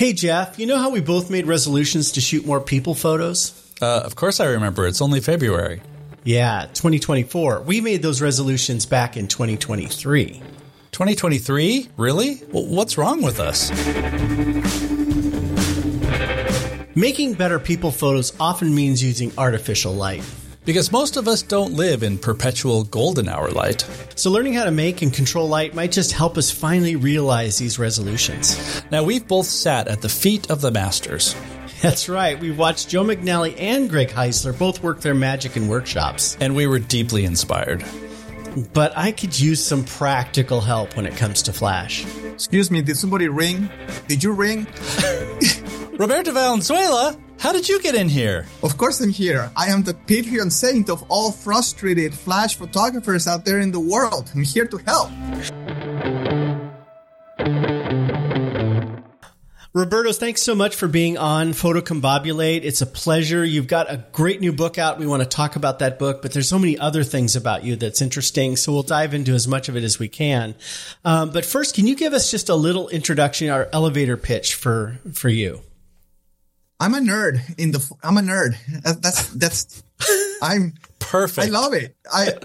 Hey, Jeff, you know how we both made resolutions to shoot more people photos? Of course I remember. It's only February. Yeah, 2024. We made those resolutions back in 2023. 2023? Really? Well, what's wrong with us? Making better people photos often means using artificial light. Because most of us don't live in perpetual golden hour light. So learning how to make and control light might just help us finally realize these resolutions. Now, we've both sat at the feet of the masters. That's right. We've watched Joe McNally and Greg Heisler both work their magic in workshops. And we were deeply inspired. But I could use some practical help when it comes to Flash. Excuse me, did somebody ring? Did you ring? Roberto Valenzuela, how did you get in here? Of course I'm here. I am the patron saint of all frustrated Flash photographers out there in the world. I'm here to help. Roberto, thanks so much for being on Photocombobulate. It's a pleasure. You've got a great new book out. We want to talk about that book, but there's so many other things about you that's interesting, so we'll dive into as much of it as we can. But first, can you give us just a little introduction, our elevator pitch for you? I'm a nerd. I'm a nerd. I'm perfect. I love it.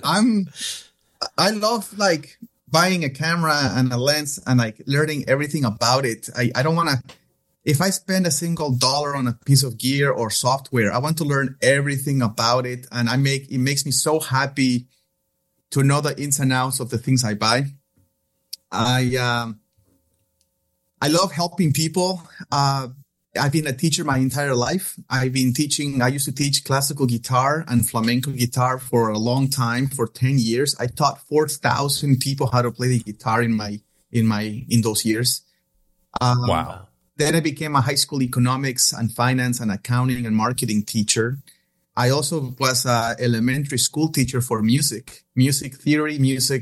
I love like buying a camera and a lens and like learning everything about it. I don't want to, if I spend a single dollar on a piece of gear or software, I want to learn everything about it. And it makes me so happy to know the ins and outs of the things I buy. I love helping people. I've been a teacher my entire life. I used to teach classical guitar and flamenco guitar for a long time, for 10 years. I taught 4,000 people how to play the guitar in those years. Wow. Then I became a high school economics and finance and accounting and marketing teacher. I also was an elementary school teacher for music theory,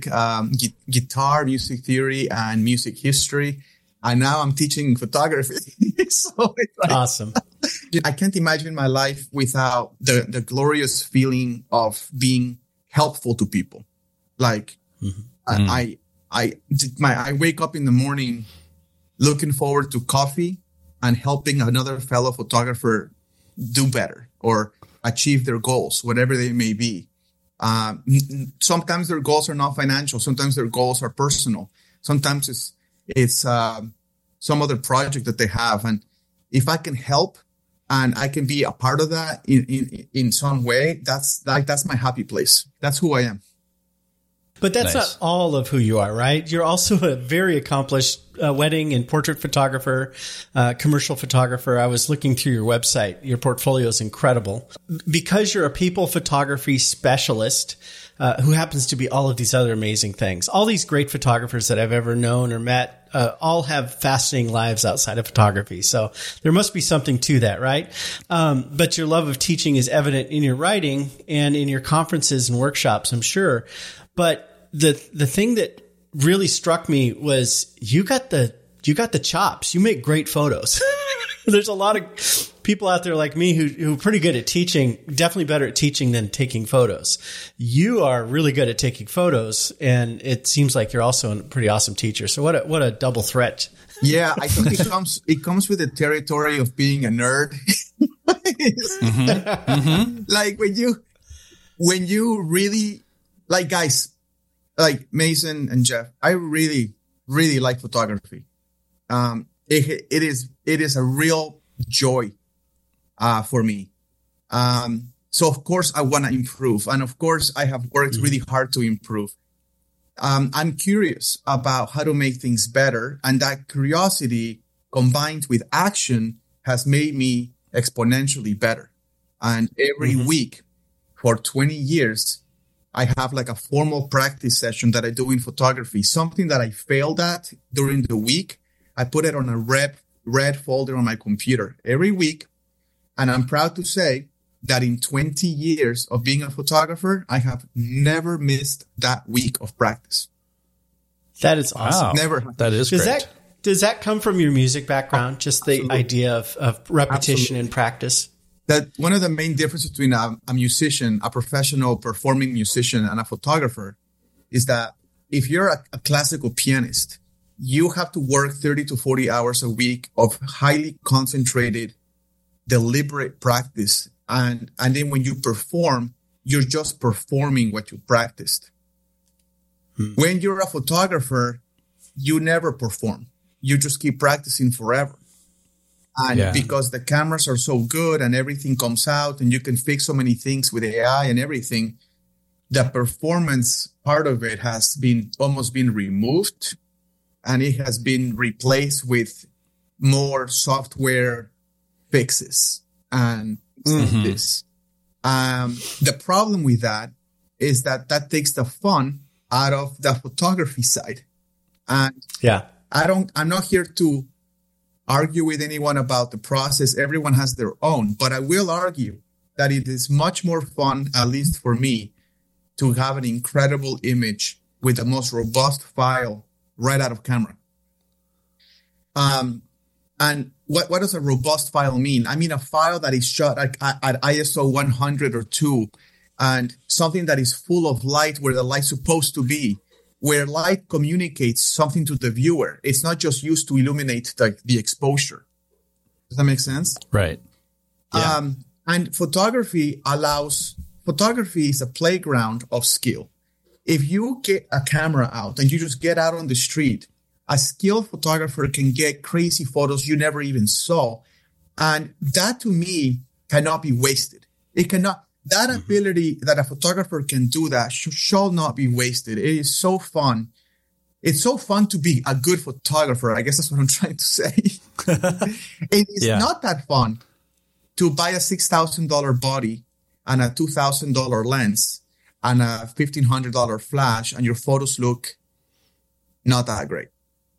guitar, music theory, and music history. And now I'm teaching photography. So it's like, awesome. I can't imagine my life without the glorious feeling of being helpful to people. Like I wake up in the morning looking forward to coffee and helping another fellow photographer do better or achieve their goals, whatever they may be. Sometimes their goals are not financial. Sometimes their goals are personal. Sometimes it's some other project that they have. And if I can help and I can be a part of that in some way, that's my happy place. That's who I am. But that's not all of who you are, right? You're also a very accomplished wedding and portrait photographer, commercial photographer. I was looking through your website. Your portfolio is incredible. Because you're a people photography specialist, who happens to be all of these other amazing things. All these great photographers that I've ever known or met all have fascinating lives outside of photography. So there must be something to that, right? But your love of teaching is evident in your writing and in your conferences and workshops, I'm sure. But the thing that really struck me was you got the chops. You make great photos. There's a lot of people out there like me who are pretty good at teaching, definitely better at teaching than taking photos. You are really good at taking photos, and it seems like you're also a pretty awesome teacher. So what a double threat. Yeah, I think it comes with the territory of being a nerd. Like when you really, like, guys, like Mason and Jeff, I really, really like photography. It is a real joy for me. So of course I want to improve, and of course I have worked really hard to improve. I'm curious about how to make things better, and that curiosity combined with action has made me exponentially better. And every week for 20 years, I have like a formal practice session that I do in photography, something that I failed at during the week. I put it on a red folder on my computer every week. And I'm proud to say that in 20 years of being a photographer, I have never missed that week of practice. That is awesome. Wow. Never. That is great. Does that come from your music background? Just the idea of repetition and practice? That one of the main differences between a musician, a professional performing musician, and a photographer is that if you're a classical pianist, you have to work 30 to 40 hours a week of highly concentrated, deliberate practice. And then when you perform, you're just performing what you practiced. When you're a photographer, you never perform. You just keep practicing forever. And because the cameras are so good and everything comes out and you can fix so many things with AI and everything, the performance part of it has been almost been removed, and it has been replaced with more software fixes and this. The problem with that is that takes the fun out of the photography side. And I'm not here to argue with anyone about the process. Everyone has their own, but I will argue that it is much more fun, at least for me, to have an incredible image with the most robust file right out of camera. And what does a robust file mean? I mean, a file that is shot at ISO 100 or 2, and something that is full of light where the light's supposed to be, where light communicates something to the viewer. It's not just used to illuminate the exposure. Does that make sense? Right. Yeah. And photography is a playground of skill. If you get a camera out and you just get out on the street, a skilled photographer can get crazy photos you never even saw. And that, to me, cannot be wasted. It cannot. That ability that a photographer can do that shall not be wasted. It is so fun. It's so fun to be a good photographer. I guess that's what I'm trying to say. It is not that fun to buy a $6,000 body and a $2,000 lens and a $1,500 flash, and your photos look not that great.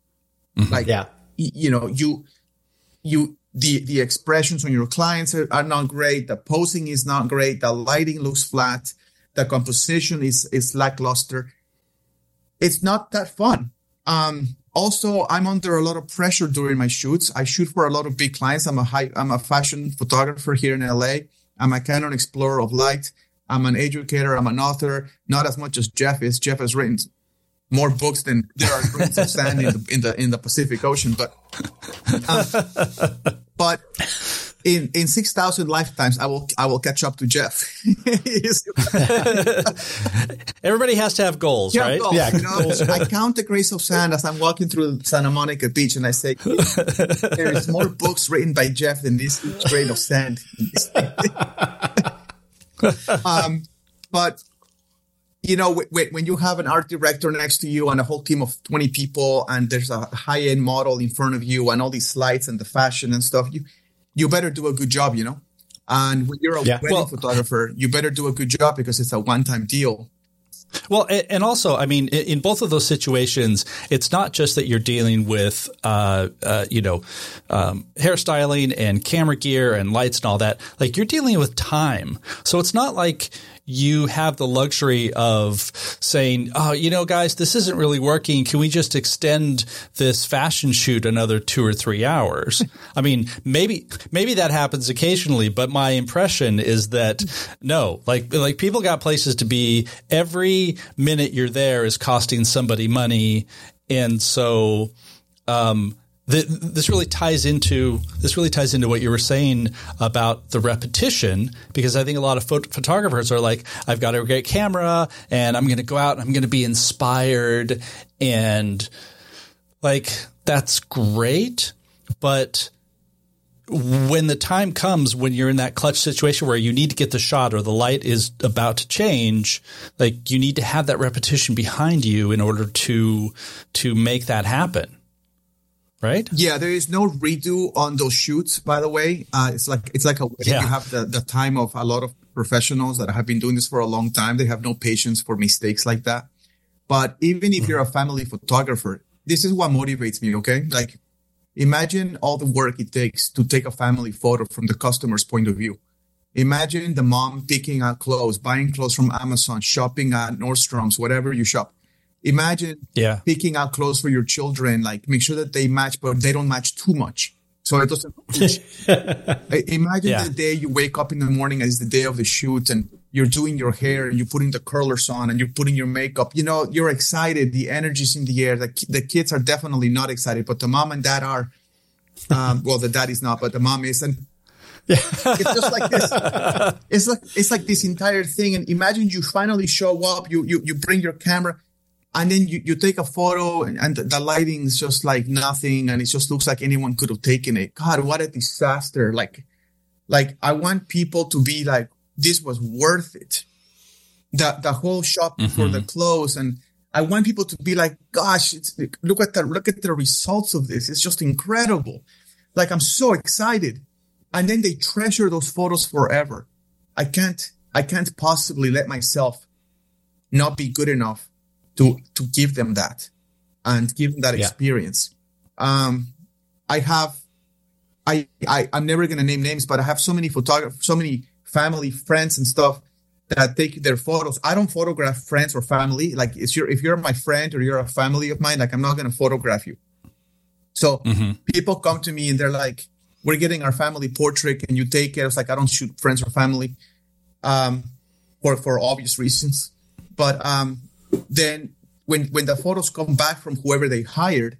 The expressions on your clients are not great. The posing is not great. The lighting looks flat. The composition is lackluster. It's not that fun. Also, I'm under a lot of pressure during my shoots. I shoot for a lot of big clients. I'm a fashion photographer here in LA. I'm a Canon Explorer of Light. I'm an educator. I'm an author. Not as much as Jeff is. Jeff has written more books than there are grains of sand in the Pacific Ocean. But in 6,000 lifetimes, I will catch up to Jeff. Everybody has to have goals, right? Goals, goals. I count the grains of sand as I'm walking through Santa Monica Beach, and I say, there is more books written by Jeff than this grain of sand. But when you have an art director next to you and a whole team of 20 people, and there's a high-end model in front of you and all these lights and the fashion and stuff, you better do a good job, And when you're a wedding photographer, you better do a good job because it's a one-time deal. Well, and also, I mean, in both of those situations, it's not just that you're dealing with, hairstyling and camera gear and lights and all that. Like, you're dealing with time. So it's not like you have the luxury of saying, oh, guys, this isn't really working. Can we just extend this fashion shoot another 2 or 3 hours? I mean, maybe that happens occasionally, but my impression is that no, like people got places to be. Every minute you're there is costing somebody money. And so, this really ties into what you were saying about the repetition, because I think a lot of photographers are like, I've got a great camera and I'm going to go out and I'm going to be inspired, and like, that's great. But when the time comes, when you're in that clutch situation where you need to get the shot or the light is about to change, like, you need to have that repetition behind you in order to make that happen. Right? Yeah, there is no redo on those shoots, by the way. It's like a wedding. You have the time of a lot of professionals that have been doing this for a long time. They have no patience for mistakes like that. But even if you're a family photographer, this is what motivates me, okay? Like, imagine all the work it takes to take a family photo from the customer's point of view. Imagine the mom picking out clothes, buying clothes from Amazon, shopping at Nordstrom's, whatever you shop. Imagine picking out clothes for your children, like, make sure that they match, but they don't match too much, so it doesn't. Imagine the day you wake up in the morning and it's the day of the shoot, and you're doing your hair and you're putting the curlers on and you're putting your makeup, you know, you're excited. The energy's in the air. The kids are definitely not excited, but the mom and dad are. Well, the dad is not, but the mom is. And it's just like this. It's like this entire thing. And imagine you finally show up, you bring your camera, and then you take a photo and the lighting is just like nothing. And it just looks like anyone could have taken it. God, what a disaster. Like I want people to be like, this was worth it. The whole shopping for the clothes. And I want people to be like, gosh, look at the results of this. It's just incredible. Like, I'm so excited. And then they treasure those photos forever. I can't possibly let myself not be good enough to give them that and give them that experience. I'm never going to name names, but I have so many photographers, so many family, friends and stuff that take their photos. I don't photograph friends or family. Like, if you're my friend or you're a family of mine, like, I'm not going to photograph you. So people come to me and they're like, we're getting our family portrait. Can you take it? I was like, I don't shoot friends or family, for obvious reasons. But, then when the photos come back from whoever they hired,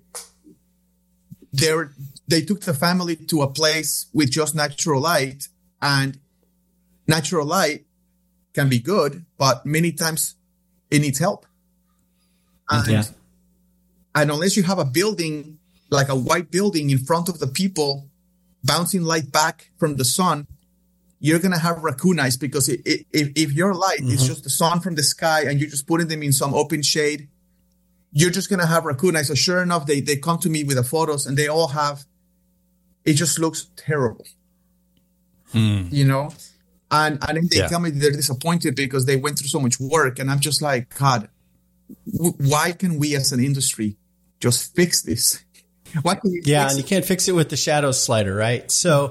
they took the family to a place with just natural light, and natural light can be good, but many times it needs help. And unless you have a building, like a white building in front of the people, bouncing light back from the sun, you're going to have raccoon eyes, because if your light is just the sun from the sky and you're just putting them in some open shade, you're just going to have raccoon eyes. So sure enough, they come to me with the photos and they all have, it just looks terrible, you know? And then they tell me they're disappointed because they went through so much work. And I'm just like, God, why can we as an industry just fix this? Why can we fix and you can't fix it with the shadow slider, right? So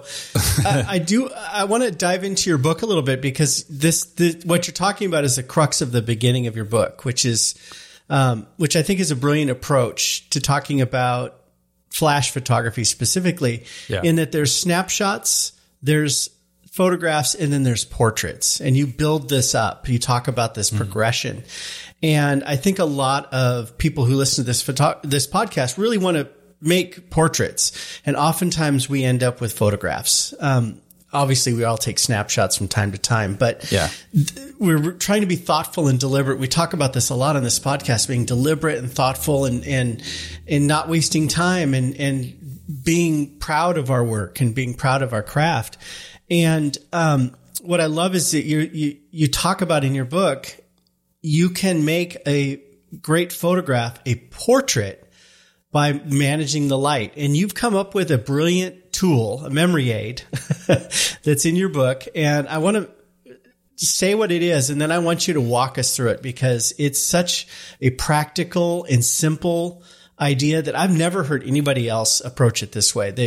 I want to dive into your book a little bit, because what you're talking about is the crux of the beginning of your book, which I think is a brilliant approach to talking about flash photography specifically, in that there's snapshots, there's photographs, and then there's portraits, and you build this up. You talk about this progression. And I think a lot of people who listen to this podcast really want to make portraits. And oftentimes we end up with photographs. Obviously we all take snapshots from time to time, but we're trying to be thoughtful and deliberate. We talk about this a lot on this podcast, being deliberate and thoughtful and not wasting time and being proud of our work and being proud of our craft. And, what I love is that you talk about in your book, you can make a great photograph, a portrait, by managing the light. And you've come up with a brilliant tool, a memory aid that's in your book. And I want to say what it is, and then I want you to walk us through it, because it's such a practical and simple idea that I've never heard anybody else approach it this way.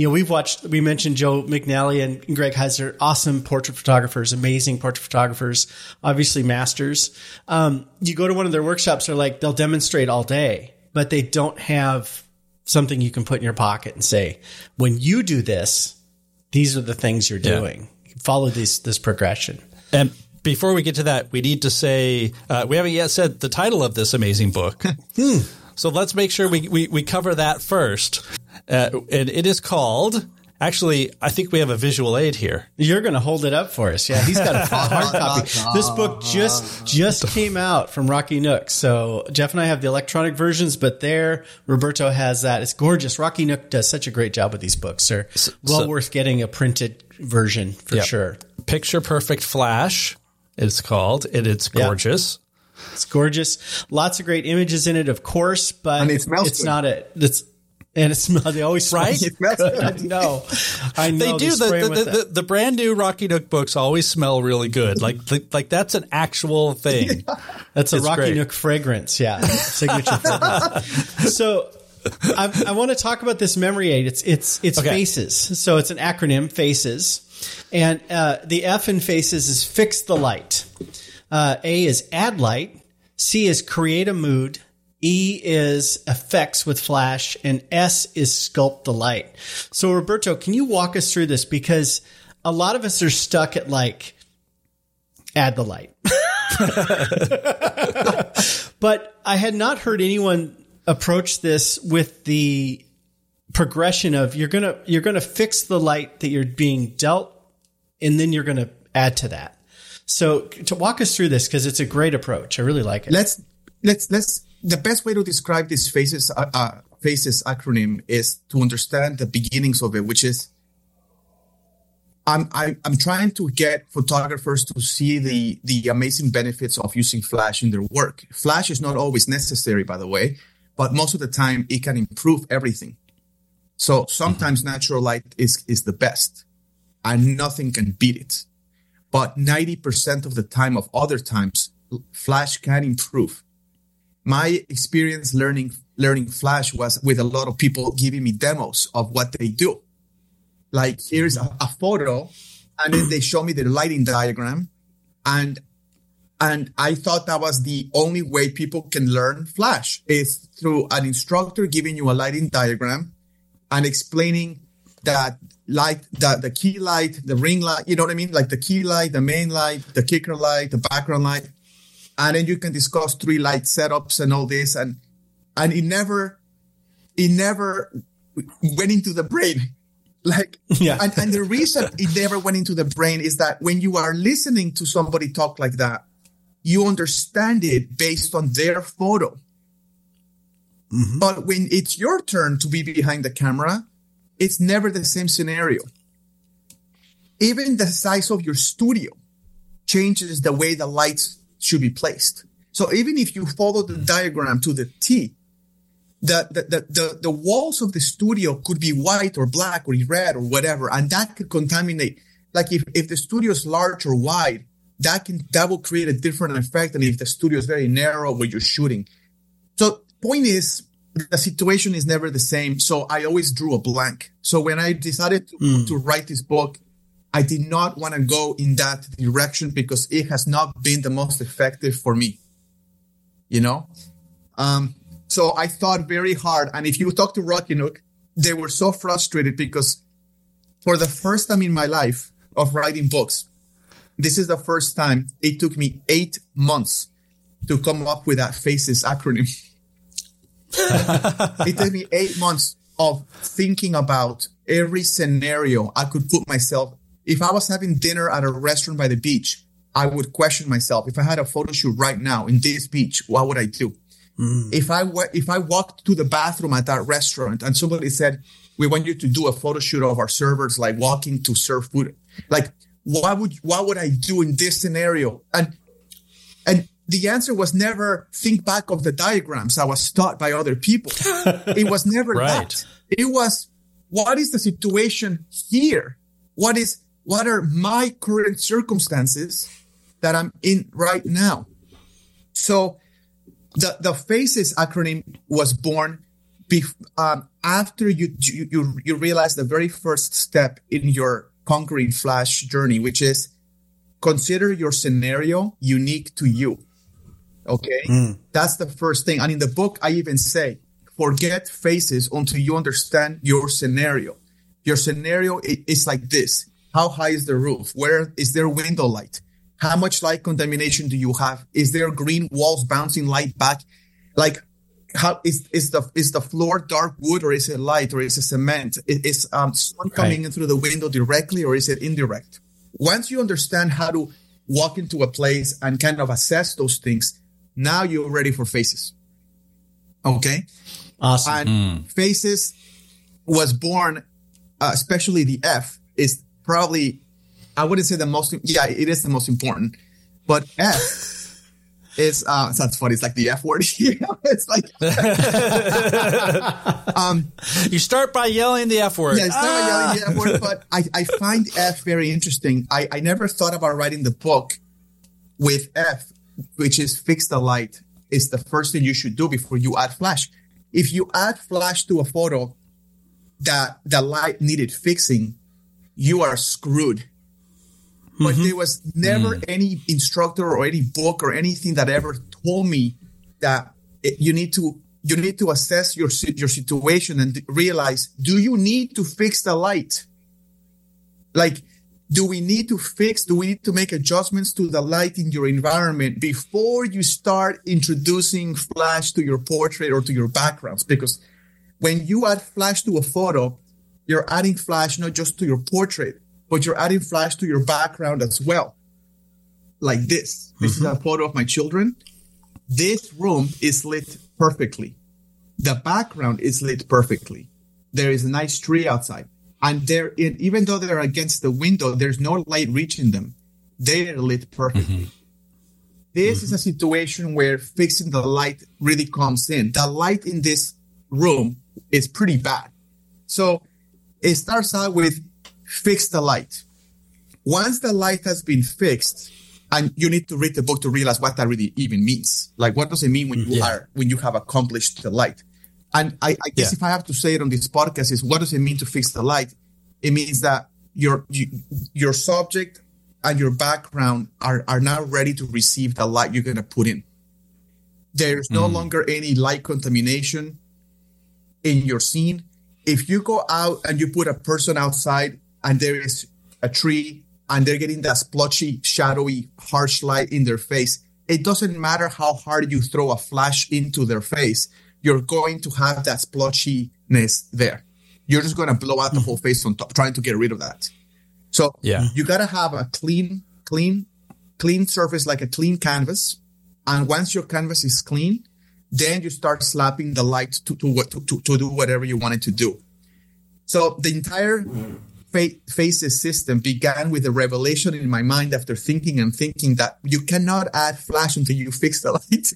We mentioned Joe McNally and Greg Heiser, awesome portrait photographers, amazing portrait photographers, obviously masters. You go to one of their workshops, they'll demonstrate all day, but they don't have something you can put in your pocket and say, when you do this, these are the things you're doing. Follow this progression. And before we get to that, we need to say, we haven't yet said the title of this amazing book. So let's make sure we cover that first. And it is called, actually, I think we have a visual aid here. You're going to hold it up for us. Yeah, he's got a hard copy. This book just came out from Rocky Nook. So Jeff and I have the electronic versions, but Roberto has that. It's gorgeous. Rocky Nook does such a great job with these books. They're worth getting a printed version for sure. Picture Perfect Flash, it's called, and it's gorgeous. It's gorgeous. Lots of great images in it, of course, but and it smells it's good. not it. And it smells. They always smell right. It smells good. I know. They do. The brand new Rocky Nook books always smell really good. Like that's an actual thing. That's a Rocky Nook fragrance. Yeah, signature fragrance. So I want to talk about this memory aid. It's FACES. So it's an acronym, FACES, and the F in FACES is fix the light. A is add light. C is create a mood. E is effects with flash, and S is sculpt the light. So Roberto, can you walk us through this? Because a lot of us are stuck at add the light. But I had not heard anyone approach this with the progression of you're gonna fix the light that you're being dealt, and then you're gonna add to that. So to walk us through this, because it's a great approach. I really like it. Let's the best way to describe this phases acronym is to understand the beginnings of it, which is I'm trying to get photographers to see the amazing benefits of using flash in their work. Flash is not always necessary, by the way, but most of the time it can improve everything. So sometimes natural light is the best and nothing can beat it. But 90% of the time of other times, flash can improve. My experience learning flash was with a lot of people giving me demos of what they do. Like, here's a photo, and then they show me the lighting diagram. And I thought that was the only way people can learn flash, is through an instructor giving you a lighting diagram and explaining that light, the key light, the ring light, you know what I mean? Like the key light, the main light, the kicker light, the background light. And then you can discuss 3 light setups and all this. And it never went into the brain. Like, yeah. And the reason it never went into the brain is that when you are listening to somebody talk like that, you understand it based on their photo. Mm-hmm. But when it's your turn to be behind the camera, it's never the same scenario. Even the size of your studio changes the way the lights should be placed. So even if you follow the diagram to the T, the walls of the studio could be white or black or red or whatever, and that could contaminate. Like if the studio is large or wide, that will create a different effect than if the studio is very narrow where you're shooting. So point is, the situation is never the same. So I always drew a blank. So when I decided to write this book, I did not want to go in that direction because it has not been the most effective for me, you know? So I thought very hard. And if you talk to Rocky Nook, they were so frustrated because for the first time in my life of writing books, this is the first time it took me 8 months to come up with that phases acronym. It took me 8 months of thinking about every scenario I could put myself. If I was having dinner at a restaurant by the beach, I would question myself. If I had a photo shoot right now in this beach, what would I do? If I walked to the bathroom at that restaurant and somebody said, we want you to do a photo shoot of our servers, like walking to serve food, like what would I do in this scenario? And the answer was never think back of the diagrams I was taught by other people. It was never right. That. It was, what is the situation here? What are my current circumstances that I'm in right now? So the phases acronym was born after you realize the very first step in your conquering flash journey, which is consider your scenario unique to you. Okay. That's the first thing. And in the book, I even say, forget phases until you understand your scenario. Your scenario is like this. How high is the roof? Where is there window light? How much light contamination do you have? Is there green walls bouncing light back? Like, how is the floor dark wood or is it light or is it cement? Is sun coming in through the window directly or is it indirect? Once you understand how to walk into a place and kind of assess those things, now you're ready for phases. Okay. Awesome. And phases was born, especially the F is probably, I wouldn't say the most, yeah, it is the most important, but F is, that's funny. It's like the F word. You know? It's like, you start by yelling the F word. Yeah, start by yelling the F word, but I find F very interesting. I never thought about writing the book with F, which is fix the light. Is the first thing you should do before you add flash. If you add flash to a photo that the light needed fixing, you are screwed. But there was never any instructor or any book or anything that ever told me that you need to assess your situation and realize, do you need to fix the light? Like, do we need to make adjustments to the light in your environment before you start introducing flash to your portrait or to your backgrounds? Because when you add flash to a photo, you're adding flash not just to your portrait, but you're adding flash to your background as well. Like this. This is a photo of my children. This room is lit perfectly. The background is lit perfectly. There is a nice tree outside. And even though they're against the window, there's no light reaching them. They're lit perfectly. This is a situation where fixing the light really comes in. The light in this room is pretty bad. So it starts out with fix the light. Once the light has been fixed, and you need to read the book to realize what that really even means. Like, what does it mean when you have accomplished the light? And I guess if I have to say it on this podcast is, what does it mean to fix the light? It means that your subject and your background are now ready to receive the light you're going to put in. There's no longer any light contamination in your scene. If you go out and you put a person outside and there is a tree and they're getting that splotchy, shadowy, harsh light in their face, it doesn't matter how hard you throw a flash into their face, you're going to have that splotchiness there. You're just going to blow out the whole face on top, trying to get rid of that. So you got to have a clean surface, like a clean canvas. And once your canvas is clean, then you start slapping the light to do whatever you want it to do. So the entire Faces system began with a revelation in my mind after thinking that you cannot add flash until you fix the light.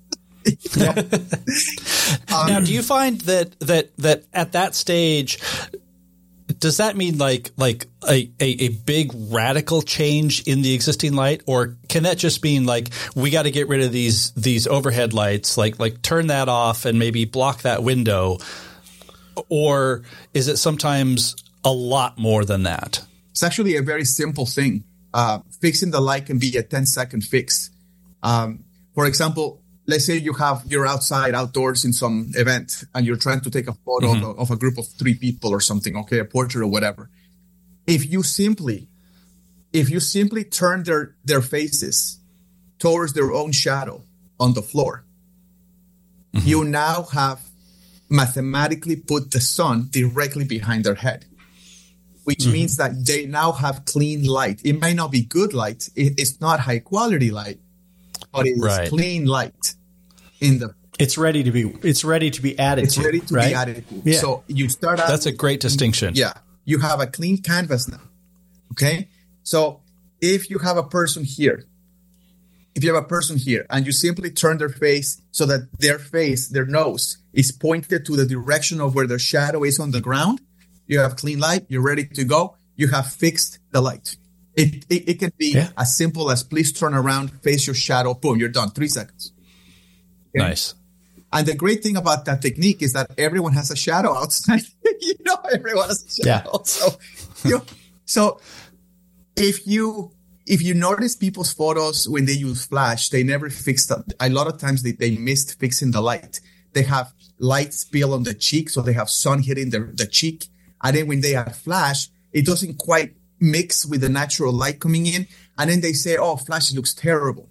Now, do you find that at that stage, does that mean like a big radical change in the existing light, or can that just mean like we got to get rid of these overhead lights, like turn that off and maybe block that window, or is it sometimes a lot more than that? It's actually a very simple thing. Fixing the light can be a 10-second fix. For example, let's say you're outdoors in some event and you're trying to take a photo of a group of 3 people or something, okay, a portrait or whatever. If you simply turn their faces towards their own shadow on the floor, you now have mathematically put the sun directly behind their head, which means that they now have clean light. It might not be good light. It's not high quality light, but it's clean light it's ready to be added It's ready to be added to. Yeah. So you start out. That's a great distinction. Yeah. You have a clean canvas now. Okay. So if you have a person here and you simply turn their face so that their nose is pointed to the direction of where their shadow is on the ground, you have clean light. You're ready to go. You have fixed the light. It can be as simple as please turn around, face your shadow, boom, you're done. 3 seconds. Okay? Nice. And the great thing about that technique is that everyone has a shadow outside. Everyone has a shadow. Yeah. So if you notice people's photos when they use flash, they never fix that. A lot of times they missed fixing the light. They have light spill on the cheek, so they have sun hitting the cheek. And then when they add flash, it doesn't quite mix with the natural light coming in. And then they say, oh, flash looks terrible.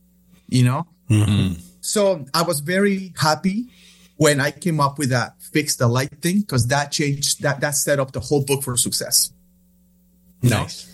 So I was very happy when I came up with that fix the light thing, because that changed, that set up the whole book for success. Nice.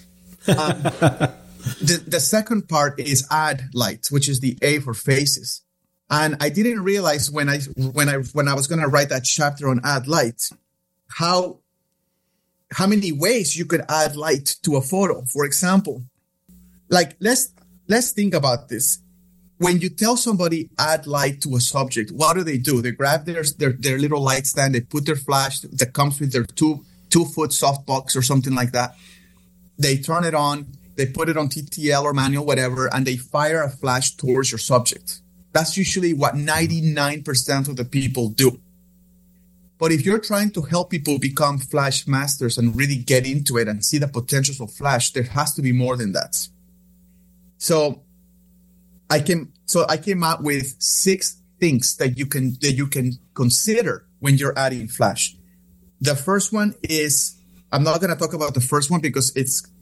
The second part is add light, which is the A for faces. And I didn't realize when I was going to write that chapter on add light, how many ways you could add light to a photo. For example, like let's think about this. When you tell somebody add light to a subject, what do? They grab their little light stand, they put their flash that comes with their 2-foot softbox or something like that. They turn it on, they put it on TTL or manual, whatever, and they fire a flash towards your subject. That's usually what 99% of the people do. But if you're trying to help people become flash masters and really get into it and see the potentials of flash, there has to be more than that. So I came out with 6 things that you can consider when you're adding flash. The first one is, I'm not going to talk about the first one because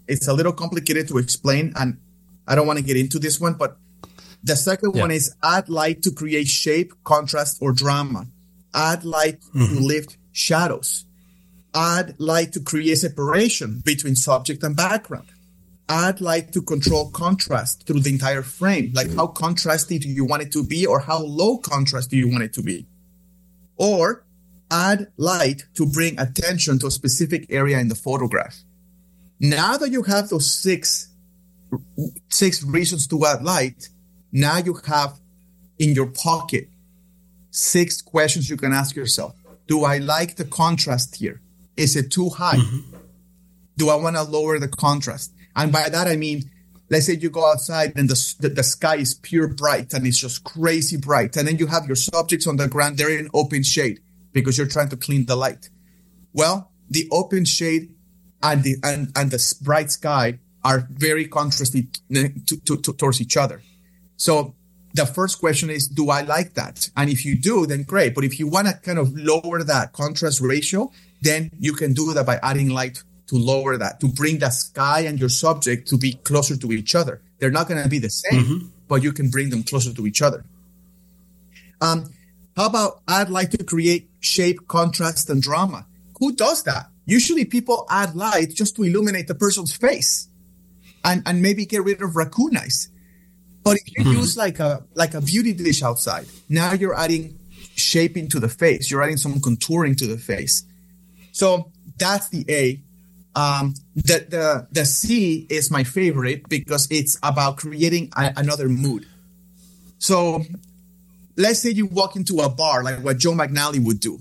It's a little complicated to explain, and I don't want to get into this one, but the second one is add light to create shape, contrast, or drama. Add light to lift shadows. Add light to create separation between subject and background. Add light to control contrast through the entire frame. Like how contrasty do you want it to be, or how low contrast do you want it to be? Or add light to bring attention to a specific area in the photograph. Now that you have those six reasons to add light, now you have in your pocket 6 questions you can ask yourself. Do I like the contrast here? Is it too high? Do I want to lower the contrast? And by that, I mean, let's say you go outside and the sky is pure bright and it's just crazy bright. And then you have your subjects on the ground. They're in open shade because you're trying to clean the light. Well, the open shade and the bright sky are very contrasty towards each other. So the first question is, do I like that? And if you do, then great. But if you want to kind of lower that contrast ratio, then you can do that by adding light to lower that, to bring the sky and your subject to be closer to each other. They're not going to be the same, but you can bring them closer to each other. How about add light to create shape, contrast, and drama? Who does that? Usually people add light just to illuminate the person's face and maybe get rid of raccoon eyes. But if you use like a beauty dish outside, now you're adding shaping to the face. You're adding some contouring to the face. So that's the A. The C is my favorite because it's about creating another mood. So let's say you walk into a bar, like what Joe McNally would do.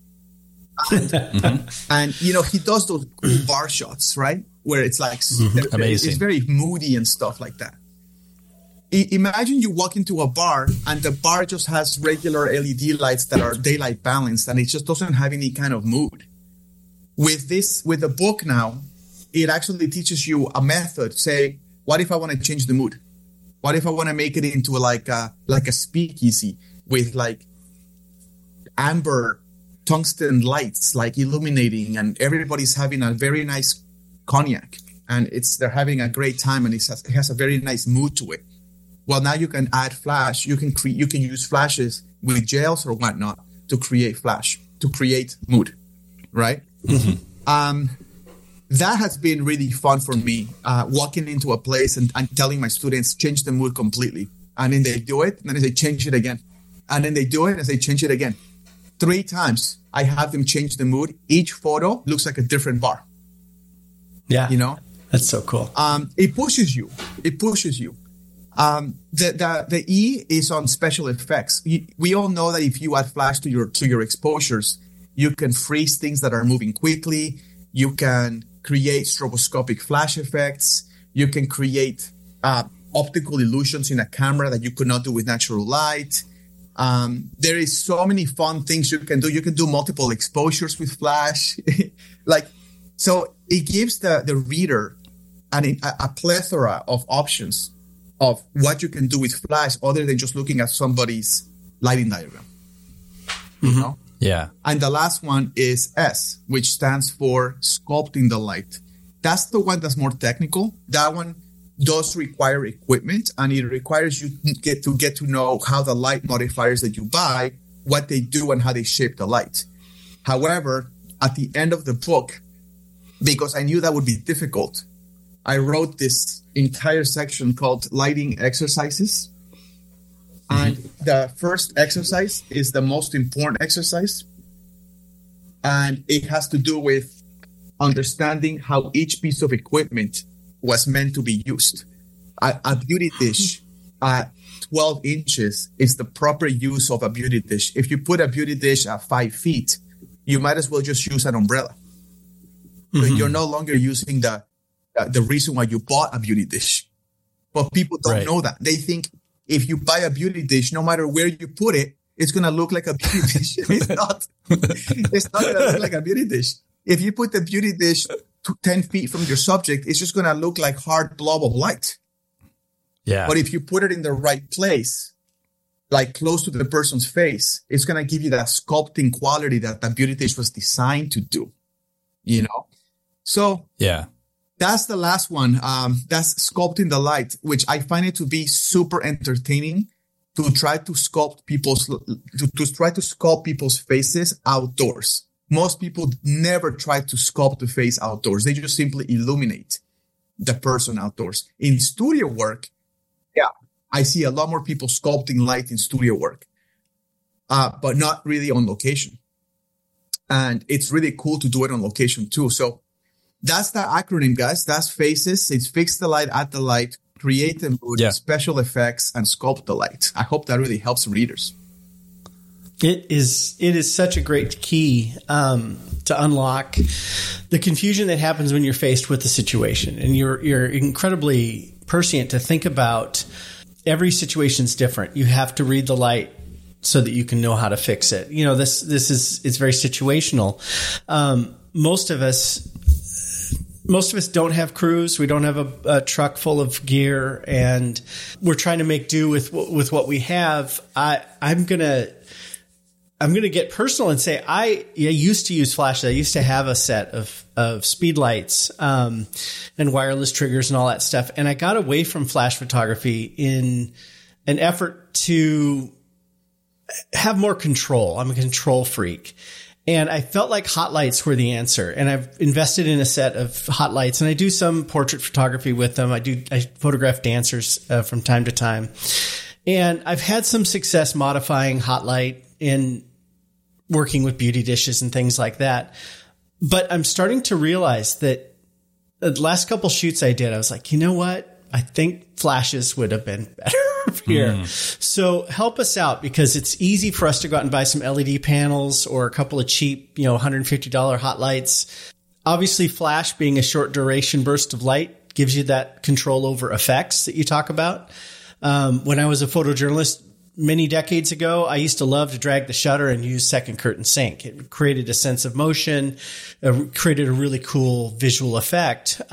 And you know, he does those cool bar shots, right? Where it's like, amazing. It's very moody and stuff like that. Imagine you walk into a bar and the bar just has regular LED lights that are daylight balanced and it just doesn't have any kind of mood. With the book now, it actually teaches you a method. Say, what if I want to change the mood? What if I want to make it into like a speakeasy with like amber tungsten lights, like illuminating, and everybody's having a very nice cognac and they're having a great time and it has a very nice mood to it. Well, now you can add flash. You can use flashes with gels or whatnot to create mood, right? That has been really fun for me, walking into a place and telling my students, change the mood completely. And then they do it, and then they change it again. And then they do it, and they change it again. 3 times, I have them change the mood. Each photo looks like a different bar. Yeah. You know? That's so cool. It pushes you. The E is on special effects. We all know that if you add flash to your exposures, you can freeze things that are moving quickly. You can create stroboscopic flash effects. You can create optical illusions in a camera that you could not do with natural light. There is so many fun things you can do. You can do multiple exposures with flash. So it gives the reader a plethora of options of what you can do with flash other than just looking at somebody's lighting diagram. You know? Yeah. And the last one is S, which stands for sculpting the light. That's the one that's more technical. That one does require equipment, and it requires you to get to know how the light modifiers that you buy, what they do and how they shape the light. However, at the end of the book, because I knew that would be difficult, I wrote this entire section called Lighting Exercises. And the first exercise is the most important exercise. And it has to do with understanding how each piece of equipment was meant to be used. A beauty dish at 12 inches is the proper use of a beauty dish. If you put a beauty dish at 5 feet, you might as well just use an umbrella. So you're no longer using the reason why you bought a beauty dish. But people don't know that. They think if you buy a beauty dish, no matter where you put it, it's going to look like a beauty dish. It's not. It's not going to look like a beauty dish. If you put the beauty dish 10 feet from your subject, it's just going to look like hard blob of light. Yeah. But if you put it in the right place, like close to the person's face, it's going to give you that sculpting quality that the beauty dish was designed to do, you know? So yeah, That's the last one. That's sculpting the light, which I find it to be super entertaining to try to sculpt people's faces outdoors. Most people never try to sculpt the face outdoors. They just simply illuminate the person outdoors. In studio work, yeah, I see a lot more people sculpting light in studio work, but not really on location. And it's really cool to do it on location too. So that's the acronym, guys. That's FACES. It's fix the light, add the light, create the mood, special effects, and sculpt the light. I hope that really helps readers. It is such a great key to unlock the confusion that happens when you're faced with the situation, and you're incredibly prescient to think about every situation's different. You have to read the light so that you can know how to fix it. You know, it's very situational. Most of us don't have crews. We don't have a truck full of gear, and we're trying to make do with what we have. I'm gonna get personal and say I used to use flashes. I used to have a set of speed lights and wireless triggers and all that stuff. And I got away from flash photography in an effort to have more control. I'm a control freak. And I felt like hot lights were the answer. And I've invested in a set of hot lights, and I do some portrait photography with them. I photograph dancers from time to time. And I've had some success modifying hot light in working with beauty dishes and things like that. But I'm starting to realize that the last couple shoots I did, I was like, you know what? I think flashes would have been better here. So help us out, because it's easy for us to go out and buy some LED panels or a couple of cheap, $150 hot lights. Obviously, flash being a short duration burst of light gives you that control over effects that you talk about. When I was a photojournalist many decades ago, I used to love to drag the shutter and use second curtain sync. It created a sense of motion, created a really cool visual effect.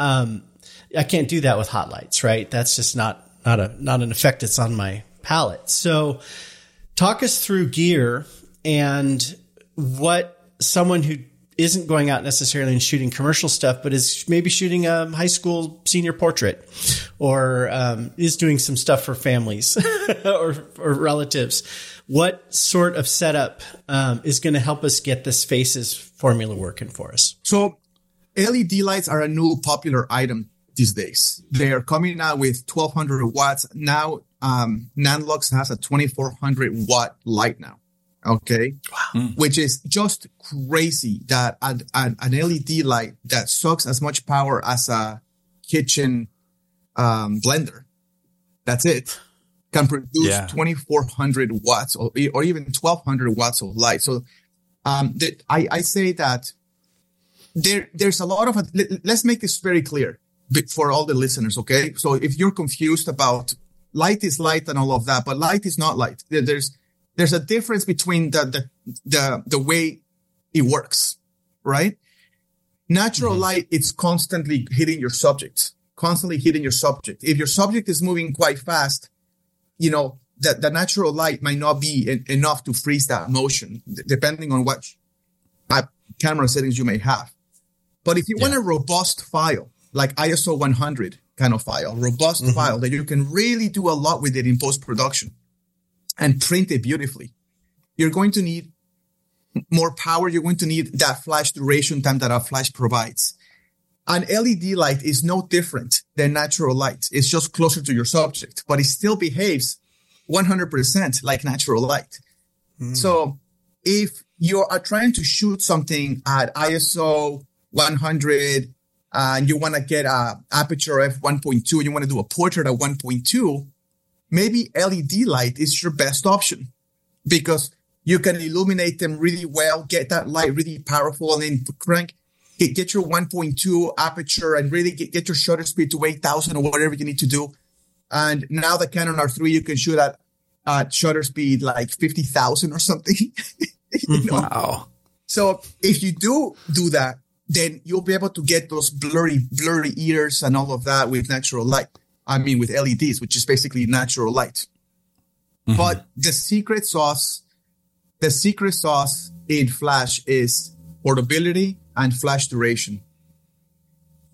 I can't do that with hot lights, right? That's just not an effect that's on my palette. So talk us through gear and what someone who isn't going out necessarily and shooting commercial stuff, but is maybe shooting a high school senior portrait, or is doing some stuff for families or relatives. What sort of setup is going to help us get this FACES formula working for us? So LED lights are a new popular item these days. They are coming out with 1200 watts. Now, Nanlux has a 2400 watt light now. Okay. Wow. Which is just crazy that an LED light that sucks as much power as a kitchen blender, that's it, can produce 2400 watts or even 1200 watts of light. So I say that there's a lot of, let's make this very clear for all the listeners. Okay. So if you're confused about light is light and all of that, but light is not light. There's a difference between the way it works, right? Natural light, it's constantly hitting your subject. If your subject is moving quite fast, the natural light might not be enough to freeze that motion, depending on what camera settings you may have. But if you want a robust file, like ISO 100 kind of file, file that you can really do a lot with it in post-production and print it beautifully, you're going to need more power. You're going to need that flash duration time that a flash provides. An LED light is no different than natural light. It's just closer to your subject, but it still behaves 100% like natural light. So if you are trying to shoot something at ISO 100 and you want to get a aperture f1.2, you want to do a portrait at 1.2, maybe LED light is your best option, because you can illuminate them really well, get that light really powerful, and then get your 1.2 aperture and really get your shutter speed to 8,000 or whatever you need to do. And now the Canon R3, you can shoot at shutter speed like 50,000 or something. Wow. So if you do that, then you'll be able to get those blurry ears and all of that with natural light. I mean, with LEDs, which is basically natural light. But the secret sauce in flash is portability and flash duration.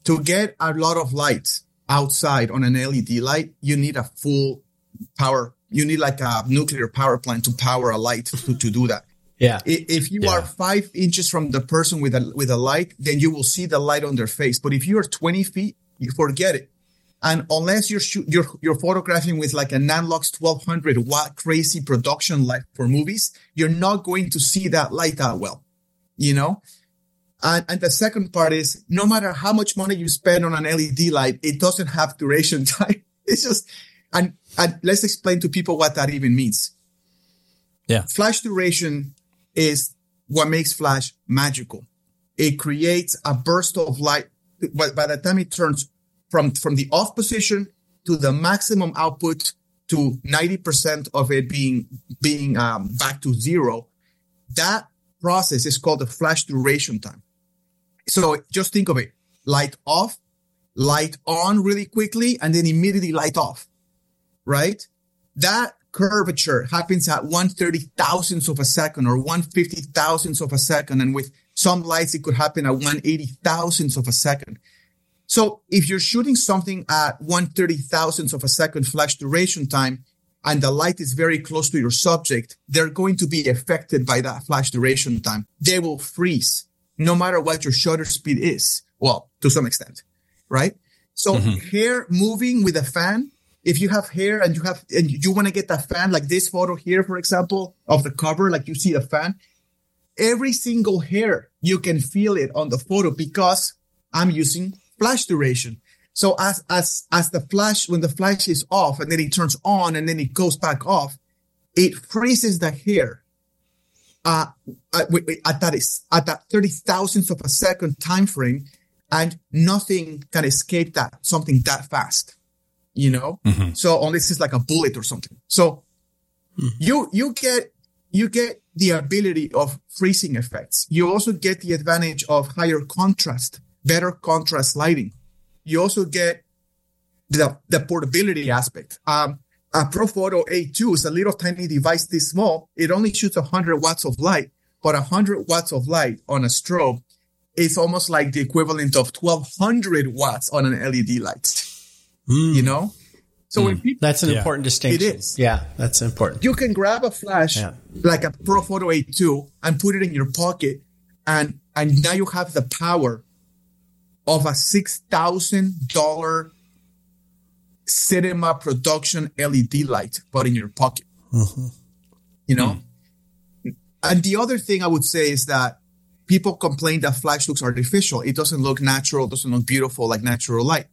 To get a lot of light outside on an LED light, you need a full power. You need like a nuclear power plant to power a light to do that. Yeah. If you are 5 inches from the person with a light, then you will see the light on their face. But if you are 20 feet, you forget it. And unless you're photographing with like a Nanlux 1200 watt crazy production light for movies, you're not going to see that light that well, you know? And the second part is no matter how much money you spend on an LED light, it doesn't have duration time. It's just, and let's explain to people what that even means. Yeah. Flash duration is what makes flash magical. It creates a burst of light. But by the time it turns from the off position to the maximum output to 90% of it being back to zero, that process is called the flash duration time. So just think of it: light off, light on really quickly, and then immediately light off, right? That curvature happens at 1/30,000th of a second or 1/50,000th of a second. And with some lights, it could happen at 1/80,000th of a second. So if you're shooting something at 1/30,000th of a second flash duration time and the light is very close to your subject, they're going to be affected by that flash duration time. They will freeze no matter what your shutter speed is. Well, to some extent, right? So hair moving with a fan, if you have hair and you want to get that fan, like this photo here, for example, of the cover, like you see the fan, every single hair, you can feel it on the photo because I'm using flash duration. So as the flash, when the flash is off and then it turns on and then it goes back off, it freezes the hair at that 30,000th of a second time frame, and nothing can escape that, something that fast, you know? So unless it's like a bullet or something. So you get the ability of freezing effects. You also get the advantage of higher contrast, better contrast lighting. You also get the portability aspect. A Profoto A2 is a little tiny device this small. It only shoots 100 watts of light, but 100 watts of light on a strobe is almost like the equivalent of 1,200 watts on an LED light. You know? So when people, that's an important distinction. It is. Yeah, that's important. You can grab a flash like a Profoto A2 and put it in your pocket, and now you have the power of a $6,000 cinema production LED light, but in your pocket. You know? And the other thing I would say is that people complain that flash looks artificial. It doesn't look natural, doesn't look beautiful like natural light.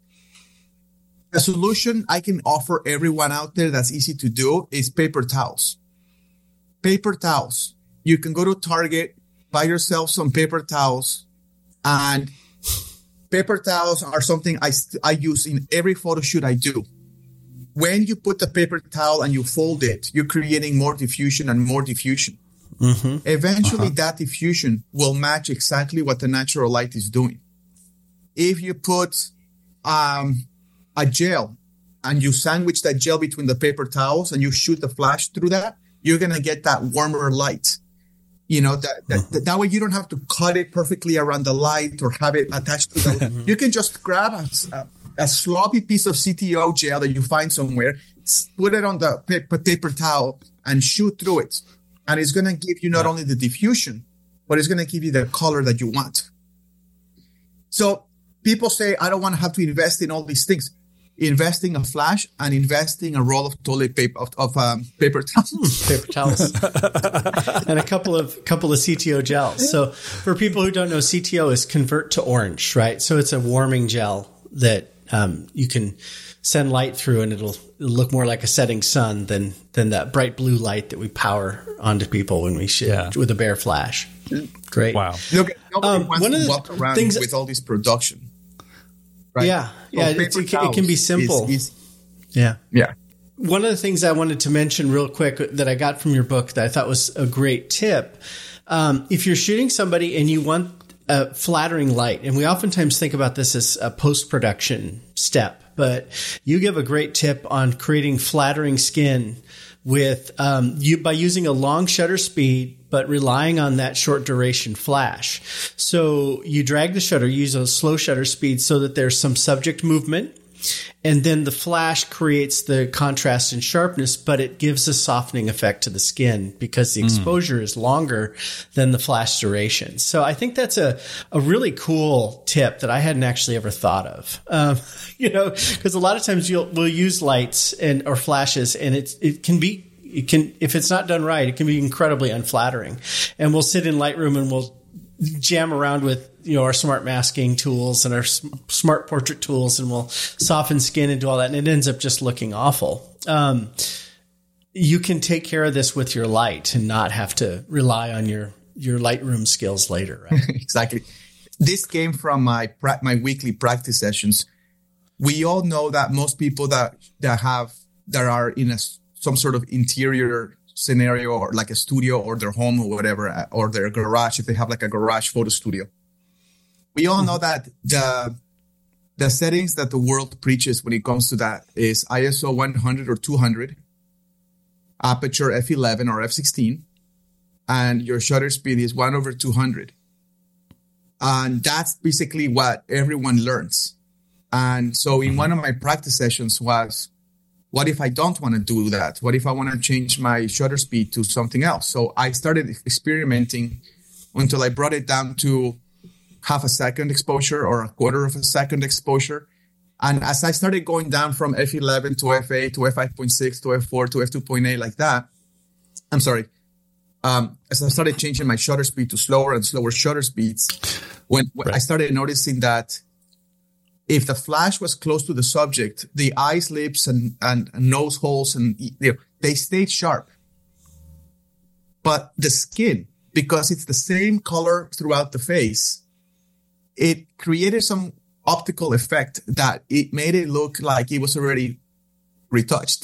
A solution I can offer everyone out there that's easy to do is paper towels. Paper towels. You can go to Target, buy yourself some paper towels, and paper towels are something I use in every photo shoot I do. When you put the paper towel and you fold it, you're creating more diffusion and more diffusion. Eventually, that diffusion will match exactly what the natural light is doing. If you put a gel and you sandwich that gel between the paper towels and you shoot the flash through that, you're going to get that warmer light. You know, that way you don't have to cut it perfectly around the light or have it attached to the You can just grab a sloppy piece of CTO gel that you find somewhere, put it on the paper towel and shoot through it. And it's going to give you not only the diffusion, but it's going to give you the color that you want. So people say, I don't want to have to invest in all these things. Investing a flash and investing a roll of toilet paper of paper towels, paper towels, and a couple of CTO gels. So for people who don't know, CTO is convert to orange, right? So it's a warming gel that you can send light through, and it'll look more like a setting sun than that bright blue light that we power onto people when we shoot with a bare flash. Great. Wow. Look, nobody wants to walk around with all this production. Right? Yeah. It can be simple. Yeah. One of the things I wanted to mention real quick that I got from your book that I thought was a great tip, if you're shooting somebody and you want a flattering light, and we oftentimes think about this as a post-production step, but you give a great tip on creating flattering skin with by using a long shutter speed, but relying on that short duration flash. So you drag the shutter, use a slow shutter speed so that there's some subject movement. And then the flash creates the contrast and sharpness, but it gives a softening effect to the skin because the exposure is longer than the flash duration. So I think that's a really cool tip that I hadn't actually ever thought of. Because a lot of times we'll use lights or flashes, and it can, if it's not done right, it can be incredibly unflattering. And we'll sit in Lightroom and we'll jam around with our smart masking tools and our smart portrait tools, and we'll soften skin and do all that, and it ends up just looking awful. You can take care of this with your light and not have to rely on your Lightroom skills later, right? Exactly. This came from my weekly practice sessions. We all know that most people that are in some sort of interior scenario, or like a studio or their home or whatever, or their garage, if they have like a garage photo studio. We all know that the settings that the world preaches when it comes to that is ISO 100 or 200, aperture f11 or f16, and your shutter speed is 1/200. And that's basically what everyone learns. And so in one of my practice sessions was, what if I don't want to do that? What if I want to change my shutter speed to something else? So I started experimenting until I brought it down to half a second exposure or a quarter of a second exposure. And as I started going down from f11 to f8 to f5.6 to f4 to f2.8 like that, as I started changing my shutter speed to slower and slower shutter speeds, when I started noticing that if the flash was close to the subject, the eyes, lips, and nose holes, and they stayed sharp. But the skin, because it's the same color throughout the face, it created some optical effect that it made it look like it was already retouched.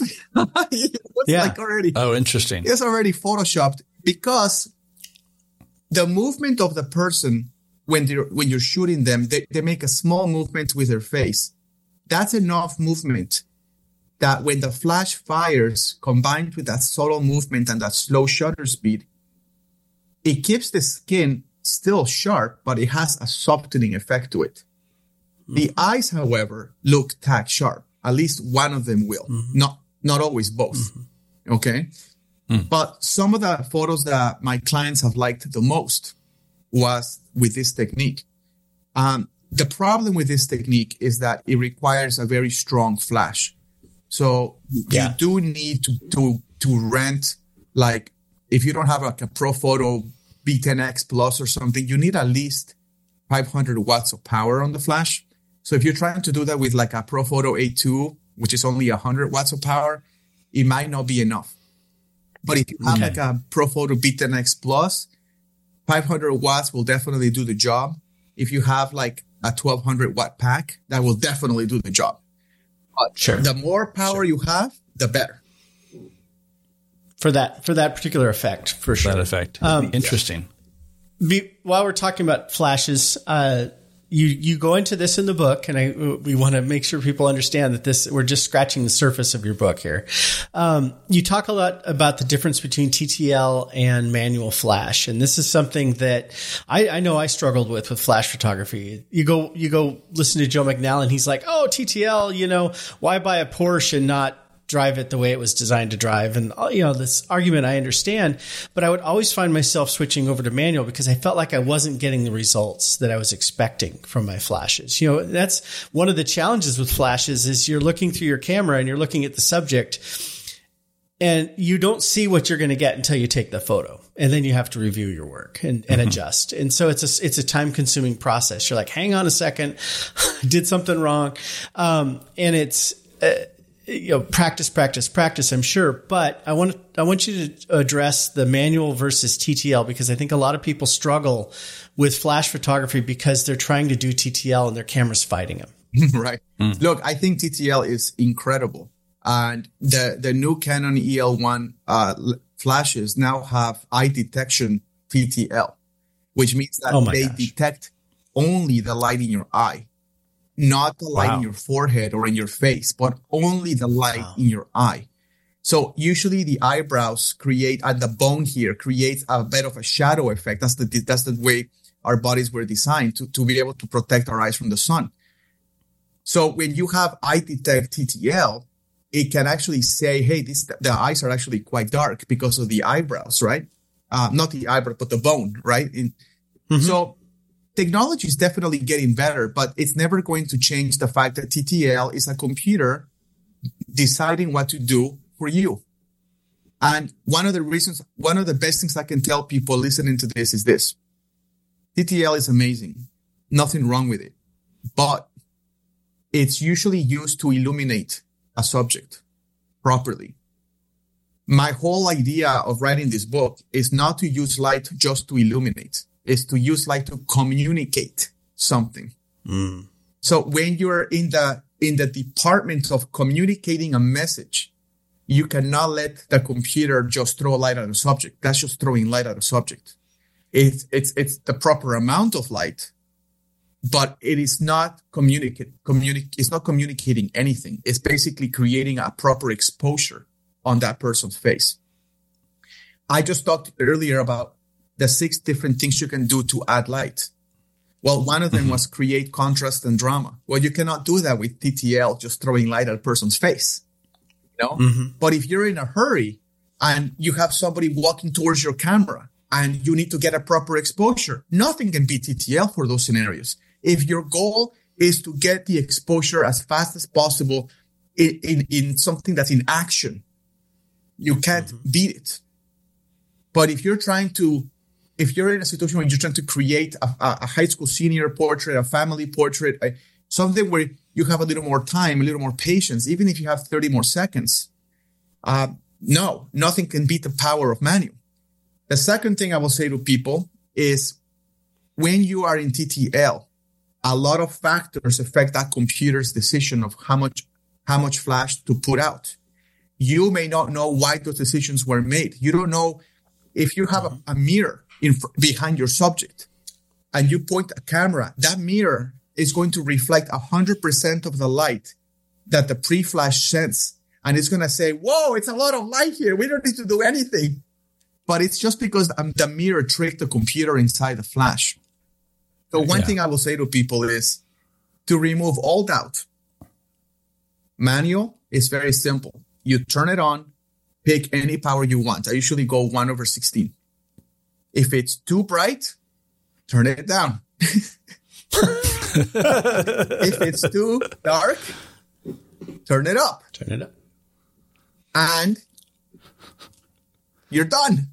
Interesting. It's already photoshopped, because the movement of the person, when you're shooting them, they make a small movement with their face. That's enough movement that when the flash fires, combined with that subtle movement and that slow shutter speed, it keeps the skin still sharp, but it has a softening effect to it. Mm-hmm. The eyes, however, look tack sharp. At least one of them will. Mm-hmm. Not always both. Mm-hmm. Okay? Mm. But some of the photos that my clients have liked the most was with this technique. The problem with this technique is that it requires a very strong flash. So you do need to rent, like, if you don't have like a Profoto B10X Plus or something, you need at least 500 watts of power on the flash. So if you're trying to do that with like a Profoto A2, which is only 100 watts of power, it might not be enough. But if you have like a Profoto B10X Plus, 500 watts will definitely do the job. If you have like a 1200 watt pack, that will definitely do the job. But the more power you have, the better. For that particular effect, for sure. That effect. Interesting. While we're talking about flashes, you go into this in the book, and we want to make sure people understand that we're just scratching the surface of your book here. You talk a lot about the difference between TTL and manual flash, and this is something that I know I struggled with flash photography. You go listen to Joe McNally, and he's like, "Oh, TTL, why buy a Porsche and not drive it the way it was designed to drive?" And, this argument I understand, but I would always find myself switching over to manual because I felt like I wasn't getting the results that I was expecting from my flashes. That's one of the challenges with flashes is you're looking through your camera and you're looking at the subject and you don't see what you're going to get until you take the photo. And then you have to review your work and adjust. And so it's a time consuming process. You're like, hang on a second, I did something wrong. And it's, practice, I'm sure. But I want you to address the manual versus TTL, because I think a lot of people struggle with flash photography because they're trying to do TTL and their camera's fighting them. Right. Mm. Look, I think TTL is incredible. And the new Canon EL1 flashes now have eye detection TTL, which means that they detect only the light in your eye. Not the light in your forehead or in your face, but only the light in your eye. So usually the eyebrows create, and the bone here creates a bit of a shadow effect. That's the way our bodies were designed to be able to protect our eyes from the sun. So when you have eye detect TTL, it can actually say, hey, the eyes are actually quite dark because of the eyebrows, right? Not the eyebrow, but the bone, right? So technology is definitely getting better, but it's never going to change the fact that TTL is a computer deciding what to do for you. And one of the best things I can tell people listening to this is this. TTL is amazing. Nothing wrong with it. But it's usually used to illuminate a subject properly. My whole idea of writing this book is not to use light just to illuminate. It's to use light to communicate something. So when you're in the department of communicating a message, you cannot let the computer just throw light at a subject. That's just throwing light at a subject. It's the proper amount of light, but it is not it's not communicating anything. It's basically creating a proper exposure on that person's face. I just talked earlier about the 6 different things you can do to add light. Well, one of them was create contrast and drama. Well, you cannot do that with TTL, just throwing light at a person's face. But if you're in a hurry and you have somebody walking towards your camera and you need to get a proper exposure, nothing can beat TTL for those scenarios. If your goal is to get the exposure as fast as possible in something that's in action, you can't beat it. But if you're in a situation where you're trying to create a high school senior portrait, a family portrait, something where you have a little more time, a little more patience, even if you have 30 more seconds, no, nothing can beat the power of manual. The second thing I will say to people is when you are in TTL, a lot of factors affect that computer's decision of how much flash to put out. You may not know why those decisions were made. You don't know if you have a mirror behind your subject and you point a camera, that mirror is going to reflect 100% of the light that the pre-flash sends. And it's going to say, whoa, it's a lot of light here. We don't need to do anything. But it's just because the mirror tricked the computer inside the flash. So one thing I will say to people is to remove all doubt. Manual is very simple. You turn it on, pick any power you want. I usually go 1/16. If it's too bright, turn it down. If it's too dark, turn it up. Turn it up. And you're done.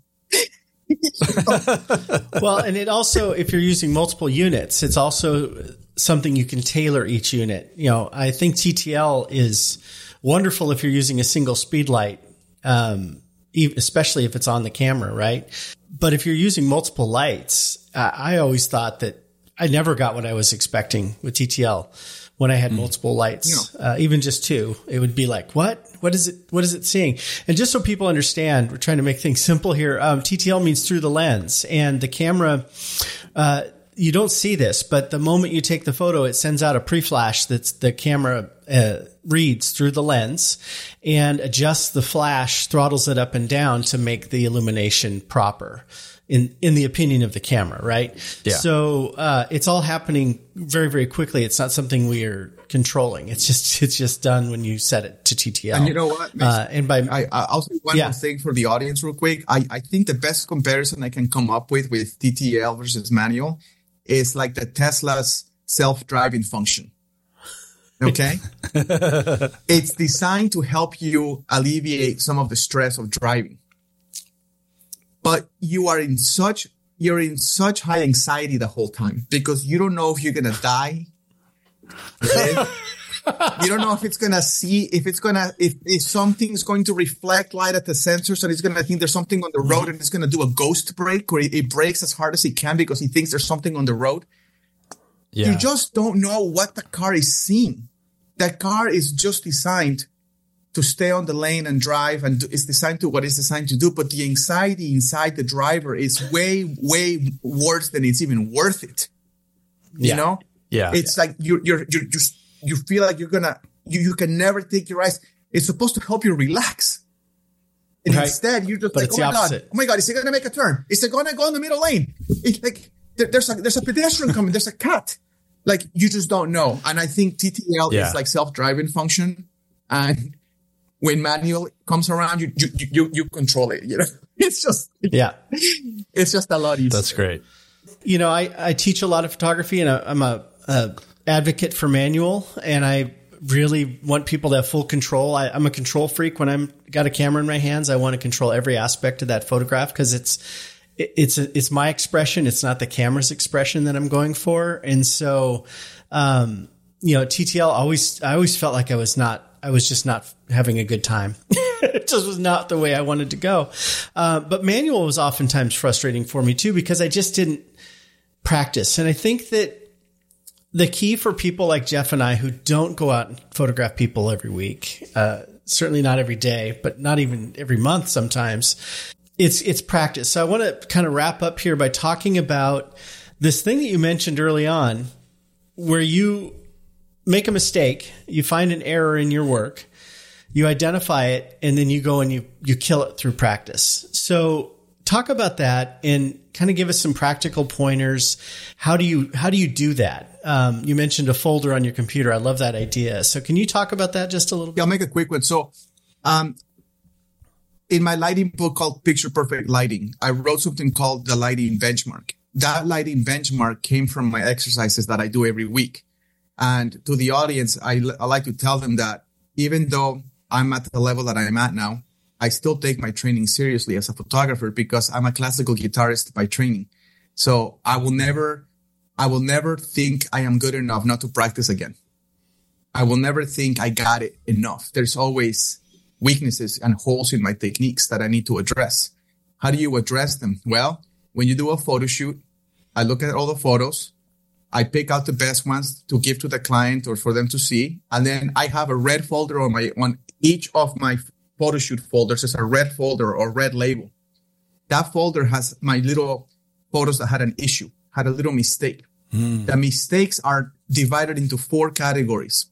Well, and it also, if you're using multiple units, it's also something you can tailor each unit. I think TTL is wonderful if you're using a single speed light, especially if it's on the camera, right? But if you're using multiple lights, I always thought that I never got what I was expecting with TTL when I had multiple lights, even just 2. It would be like, what? What is it seeing? And just so people understand, we're trying to make things simple here. TTL means through the lens, and the camera, you don't see this, but the moment you take the photo, it sends out a pre-flash that's the camera reads through the lens and adjusts the flash, throttles it up and down to make the illumination proper in the opinion of the camera, right? Yeah. So it's all happening very, very quickly. It's not something we are controlling. It's just done when you set it to TTL. And you know what? I'll say one more thing for the audience real quick. I think the best comparison I can come up with TTL versus manual is like the Tesla's self-driving function. Okay? It's designed to help you alleviate some of the stress of driving. But you're in such high anxiety the whole time because you don't know if you're going to die. You don't know if it's going to see, if something's going to reflect light at the sensor. So it's going to think there's something on the road and it's going to do a ghost brake, or it brakes as hard as it can because he thinks there's something on the road. Yeah. You just don't know what the car is seeing. That car is just designed to stay on the lane and drive, and it's designed to what it's designed to do. But the anxiety inside the driver is way, way worse than it's even worth it. You know? Yeah. It's like you feel like you can never take your eyes. It's supposed to help you relax. And right. instead, you're just but like, it's the opposite. Oh my God, is he going to make a turn? Is he going to go in the middle lane? It's like, there's a pedestrian coming. There's a cut. Like, you just don't know. And I think TTL is like self-driving function. And when manual comes around, you control it, you know? It's just, it's just a lot easier. That's great. You know, I teach a lot of photography, and I'm a advocate for manual, and I really want people to have full control. I'm a control freak. When I'm got a camera in my hands, I want to control every aspect of that photograph, because it's my expression. It's not the camera's expression that I'm going for. And so, you know, TTL I always felt like I was just not having a good time. It just was not the way I wanted to go. But manual was oftentimes frustrating for me too, because I just didn't practice. And I think that the key for people like Jeff and I, who don't go out and photograph people every week, certainly not every day, but not even every month sometimes, it's practice. So I want to kind of wrap up here by talking about this thing that you mentioned early on, where you make a mistake, you find an error in your work, you identify it, and then you go and you kill it through practice. So talk about that and kind of give us some practical pointers. How do you do that? You mentioned a folder on your computer. I love that idea. So can you talk about that just a little bit? Yeah, I'll make a quick one. So, in my lighting book called Picture Perfect Lighting, I wrote something called the lighting benchmark. That lighting benchmark came from my exercises that I do every week. And to the audience, I like to tell them that even though I'm at the level that I'm at now, I still take my training seriously as a photographer, because I'm a classical guitarist by training. So I will never think I am good enough not to practice again. I will never think I got it enough. There's always weaknesses and holes in my techniques that I need to address. How do you address them? Well, when you do a photo shoot, I look at all the photos. I pick out the best ones to give to the client or for them to see. And then I have a red folder on each of my photo shoot folders. There's a red folder or red label. That folder has my little photos that had an issue, had a little mistake. The mistakes are divided into 4 categories.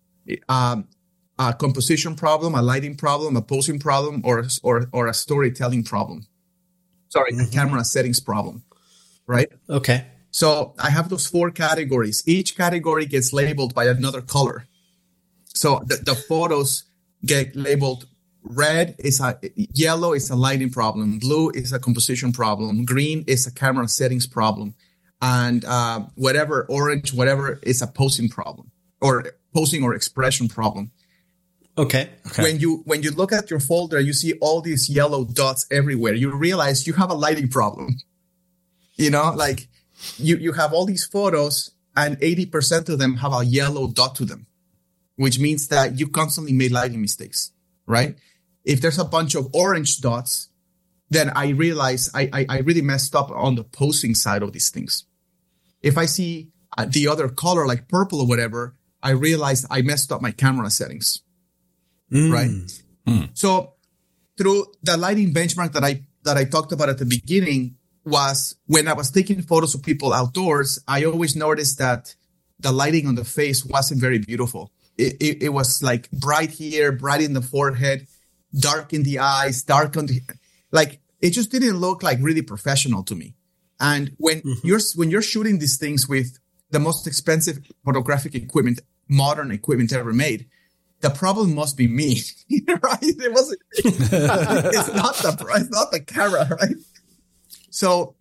A composition problem, a lighting problem, a posing problem, or a storytelling problem. Sorry, a camera settings problem, right? Okay. So I have those 4 categories. Each category gets labeled by another color. So the photos get labeled red yellow is a lighting problem. Blue is a composition problem. Green is a camera settings problem. And orange, whatever is a posing problem or posing or expression problem. Okay. When you look at your folder, you see all these yellow dots everywhere. You realize you have a lighting problem. You know, like you have all these photos and 80% of them have a yellow dot to them, which means that you constantly made lighting mistakes, right? If there's a bunch of orange dots, then I realize I really messed up on the posing side of these things. If I see the other color, like purple or whatever, I realize I messed up my camera settings. Right. So through the lighting benchmark that I talked about at the beginning was when I was taking photos of people outdoors, I always noticed that the lighting on the face wasn't very beautiful. It was like bright here, bright in the forehead, dark in the eyes, dark on the, like, it just didn't look like really professional to me. And when you're shooting these things with the most expensive photographic equipment, modern equipment ever made, the problem must be me, right? It wasn't. It's not the camera, right? So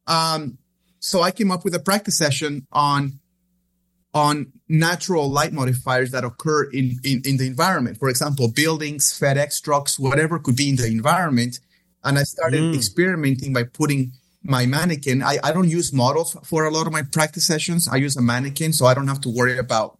I came up with a practice session on natural light modifiers that occur in the environment. For example, buildings, FedEx trucks, whatever could be in the environment. And I started experimenting by putting my mannequin. I don't use models for a lot of my practice sessions. I use a mannequin, so I don't have to worry about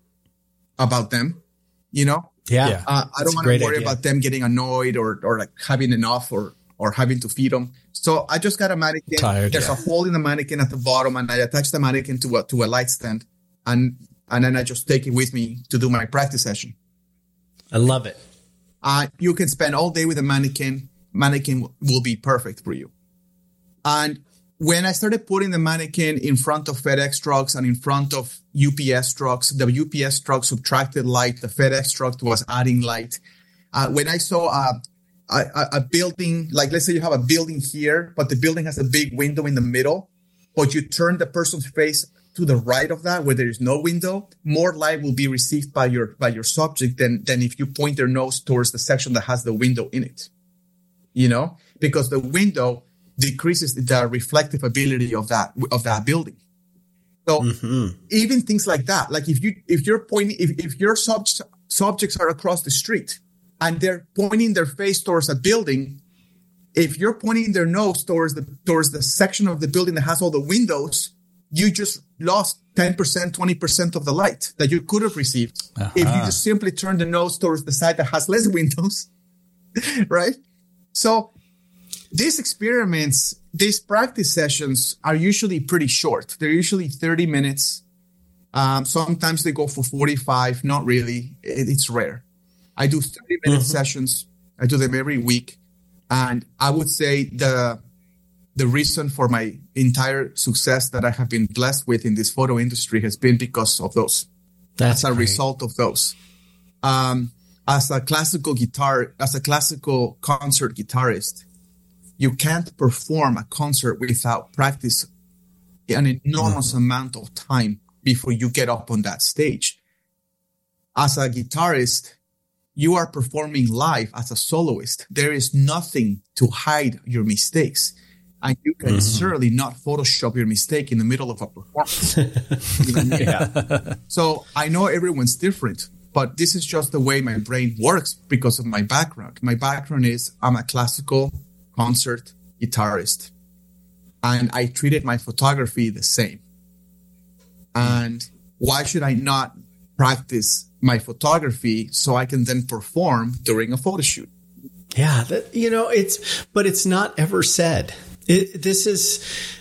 them. You know? Yeah. I don't want to worry about them getting annoyed or like having enough or having to feed them. So I just got a mannequin. There's a hole in the mannequin at the bottom, and I attach the mannequin to a light stand, and then I just take it with me to do my practice session. I love it. You can spend all day with a mannequin. Mannequin will be perfect for you. And when I started putting the mannequin in front of FedEx trucks and in front of UPS trucks, the UPS truck subtracted light. The FedEx truck was adding light. When I saw a building, like let's say you have a building here, but the building has a big window in the middle, but you turn the person's face to the right of that where there is no window, more light will be received by your subject than if you point their nose towards the section that has the window in it, because the window decreases the reflective ability of that building. So even things like that, like if your subjects are across the street and they're pointing their face towards a building, if you're pointing their nose towards the section of the building that has all the windows, you just lost 10%, 20% of the light that you could have received if you just simply turn the nose towards the side that has less windows, right? So these experiments, these practice sessions are usually pretty short. They're usually 30 minutes. Sometimes they go for 45. Not really. It's rare. I do 30-minute sessions. I do them every week. And I would say the reason for my entire success that I have been blessed with in this photo industry has been because of those. That's a result of those. As a classical concert guitarist, you can't perform a concert without practice an enormous amount of time before you get up on that stage. As a guitarist, you are performing live as a soloist. There is nothing to hide your mistakes. And you can certainly not Photoshop your mistake in the middle of a performance. So I know everyone's different, but this is just the way my brain works because of my background. My background is I'm a classical concert guitarist, and I treated my photography the same. And why should I not practice my photography so I can then perform during a photo shoot? Yeah, but it's not ever said. This is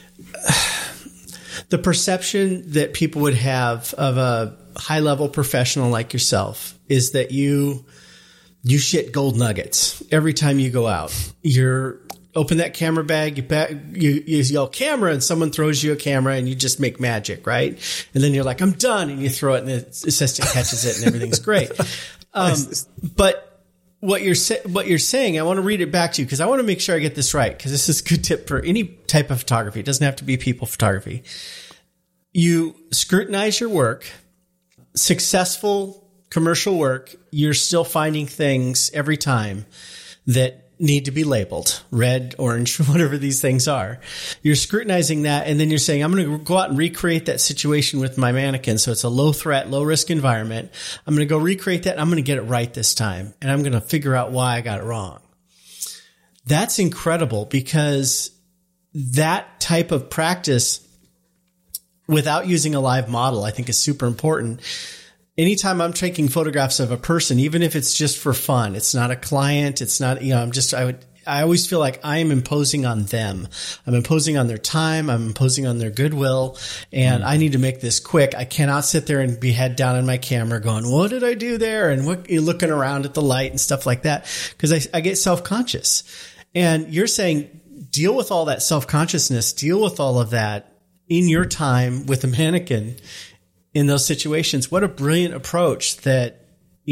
the perception that people would have of a high-level professional like yourself is that you shit gold nuggets every time you go out. You're open that camera bag, you yell camera, and someone throws you a camera, and you just make magic, right? And then you're like, I'm done, and you throw it, and the assistant catches it, and everything's great. But what you're saying, I want to read it back to you because I want to make sure I get this right, because this is a good tip for any type of photography. It doesn't have to be people photography. You scrutinize your work, successful commercial work. You're still finding things every time that need to be labeled red, orange, whatever these things are. You're scrutinizing that, and then you're saying, I'm going to go out and recreate that situation with my mannequin. So it's a low threat, low risk environment. I'm going to go recreate that. I'm going to get it right this time, and I'm going to figure out why I got it wrong. That's incredible, because that type of practice without using a live model, I think, is super important. Anytime I'm taking photographs of a person, even if it's just for fun, it's not a client, it's not, I always feel like I am imposing on them. I'm imposing on their time. I'm imposing on their goodwill, and I need to make this quick. I cannot sit there and be head down in my camera going, what did I do there? And you're looking around at the light and stuff like that, because I get self-conscious. And you're saying, deal with all that self-consciousness, deal with all of that in your time with a mannequin in those situations. What a brilliant approach that,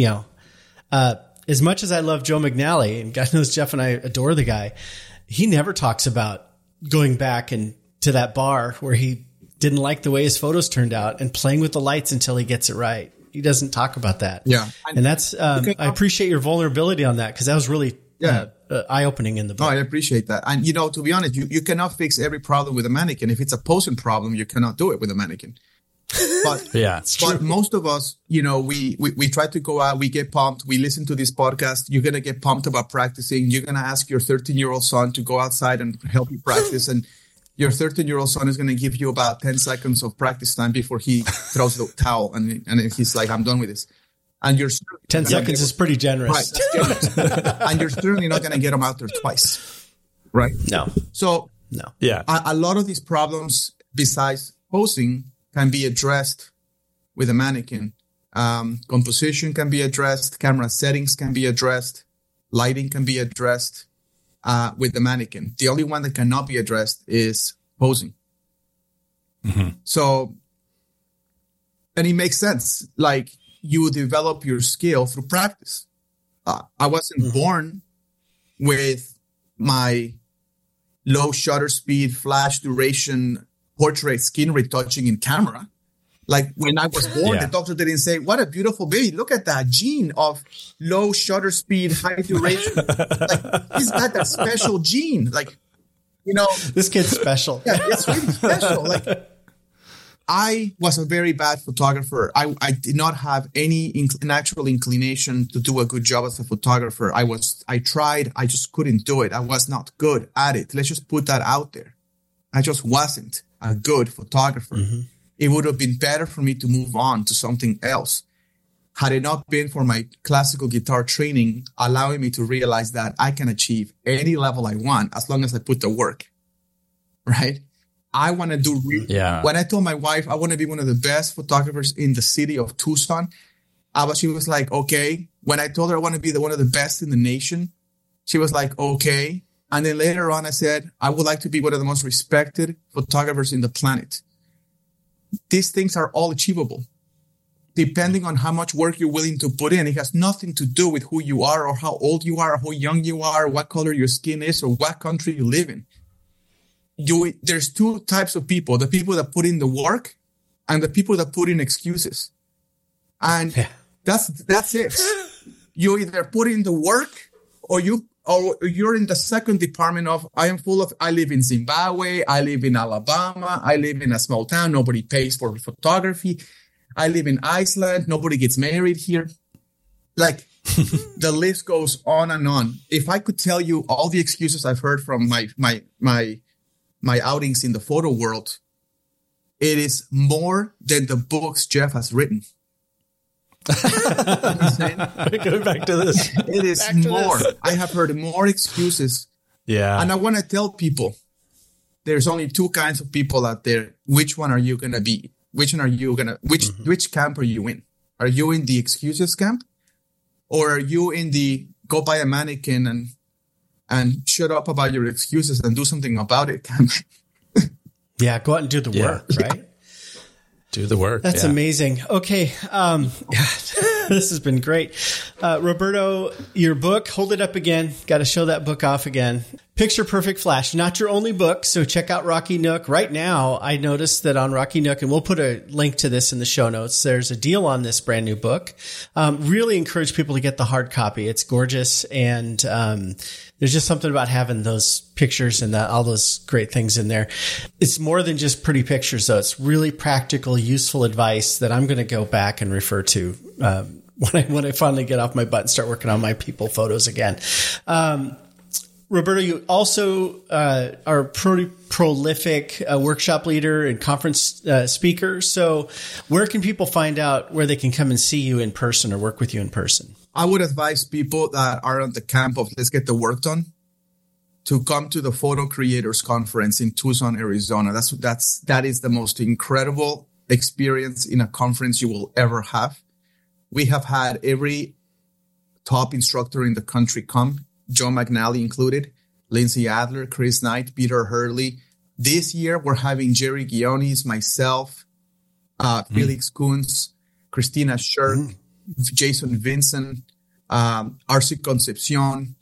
as much as I love Joe McNally, and God knows Jeff and I adore the guy, he never talks about going back and to that bar where he didn't like the way his photos turned out and playing with the lights until he gets it right. He doesn't talk about that. Yeah. And that's, I appreciate your vulnerability on that, because that was really eye-opening in the book. No, I appreciate that. And, to be honest, you cannot fix every problem with a mannequin. If it's a posing problem, you cannot do it with a mannequin. But yeah, it's true. But most of us, we try to go out, we get pumped, we listen to this podcast. You're going to get pumped about practicing. You're going to ask your 13-year-old son to go outside and help you practice. And your 13-year-old son is going to give you about 10 seconds of practice time before he throws the towel. And he's like, I'm done with this. And you're 10 seconds is pretty generous. Right, that's generous. And you're certainly not going to get them out there twice. Right? No. So, yeah, a lot of these problems, besides posing, can be addressed with a mannequin. Composition can be addressed. Camera settings can be addressed. Lighting can be addressed with the mannequin. The only one that cannot be addressed is posing. So, and it makes sense. Like, you develop your skill through practice. I wasn't born with my low shutter speed, flash duration, portrait skin retouching in camera. Like when I was born, the doctor didn't say, what a beautiful baby. Look at that gene of low shutter speed, high duration. Like he's got that special gene. Like, you know, this kid's special. Yeah, it's really special. Like I was a very bad photographer. I did not have any natural inclination to do a good job as a photographer. I tried. I just couldn't do it. I was not good at it. Let's just put that out there. I just wasn't a good photographer. Mm-hmm. It would have been better for me to move on to something else. Had it not been for my classical guitar training, allowing me to realize that I can achieve any level I want as long as I put the work, right? I want to do, when I told my wife, I want to be one of the best photographers in the city of Tucson, she was like, okay. When I told her I want to be one of the best in the nation, she was like, okay. And then later on, I said, I would like to be one of the most respected photographers in the planet. These things are all achievable, depending on how much work you're willing to put in. It has nothing to do with who you are or how old you are or how young you are, what color your skin is or what country you live in. There's two types of people, the people that put in the work and the people that put in excuses. And that's it. You either put in the work or you're in the second department of, I live in Zimbabwe, I live in Alabama, I live in a small town, nobody pays for photography. I live in Iceland, nobody gets married here. Like the list goes on and on. If I could tell you all the excuses I've heard from my outings in the photo world, it is more than the books Jeff has written. Going back to this. It is more. I have heard more excuses. Yeah. And I want to tell people there's only two kinds of people out there. Which one are you going to be? Which camp are you in? Are you in the excuses camp? Or are you in the go buy a mannequin and shut up about your excuses and do something about it camp? Yeah, go out and do the work, right? Do the work. That's amazing. Okay. This has been great. Roberto, your book, hold it up again. Got to show that book off again. Picture Perfect Flash, not your only book. So check out Rocky Nook. Right now, I noticed that on Rocky Nook, and we'll put a link to this in the show notes, there's a deal on this brand new book. Really encourage people to get the hard copy. It's gorgeous. And there's just something about having those pictures and all those great things in there. It's more than just pretty pictures, though. It's really practical, useful advice that I'm going to go back and refer to when I finally get off my butt and start working on my people photos again. Roberto, you also are a pretty prolific workshop leader and conference speaker. So where can people find out where they can come and see you in person or work with you in person? I would advise people that are on the camp of let's get the work done to come to the Photo Creators Conference in Tucson, Arizona. That is the most incredible experience in a conference you will ever have. We have had every top instructor in the country come, Joe McNally included, Lindsay Adler, Chris Knight, Peter Hurley. This year, we're having Jerry Guiones, myself, Felix Kunz, Christina Shirk, Jason Vincent, Arce Concepcion.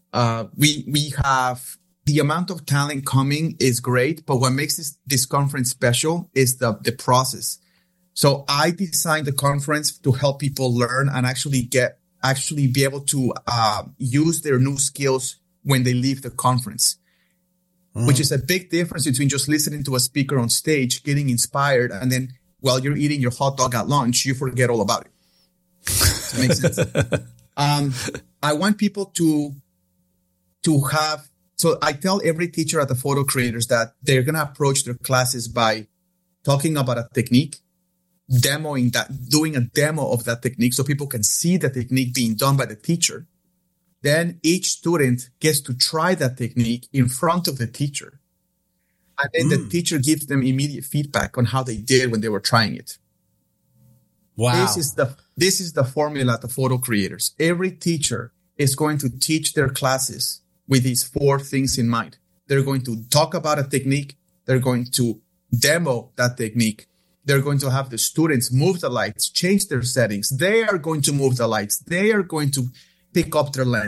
We have the amount of talent coming is great, but what makes this conference special is the process. So I designed the conference to help people learn and actually be able to use their new skills when they leave the conference, which is a big difference between just listening to a speaker on stage, getting inspired, and then while you're eating your hot dog at lunch, you forget all about it. Does that make sense? I want people to have, so I tell every teacher at the Photo Creators that they're going to approach their classes by talking about a technique, demoing that, doing a demo of that technique so people can see the technique being done by the teacher. Then each student gets to try that technique in front of the teacher. And then the teacher gives them immediate feedback on how they did when they were trying it. Wow. This is the formula at the Photo Creators. Every teacher is going to teach their classes with these four things in mind. They're going to talk about a technique. They're going to demo that technique. They're going to have the students move the lights, change their settings. They are going to move the lights. They are going to pick up their lens.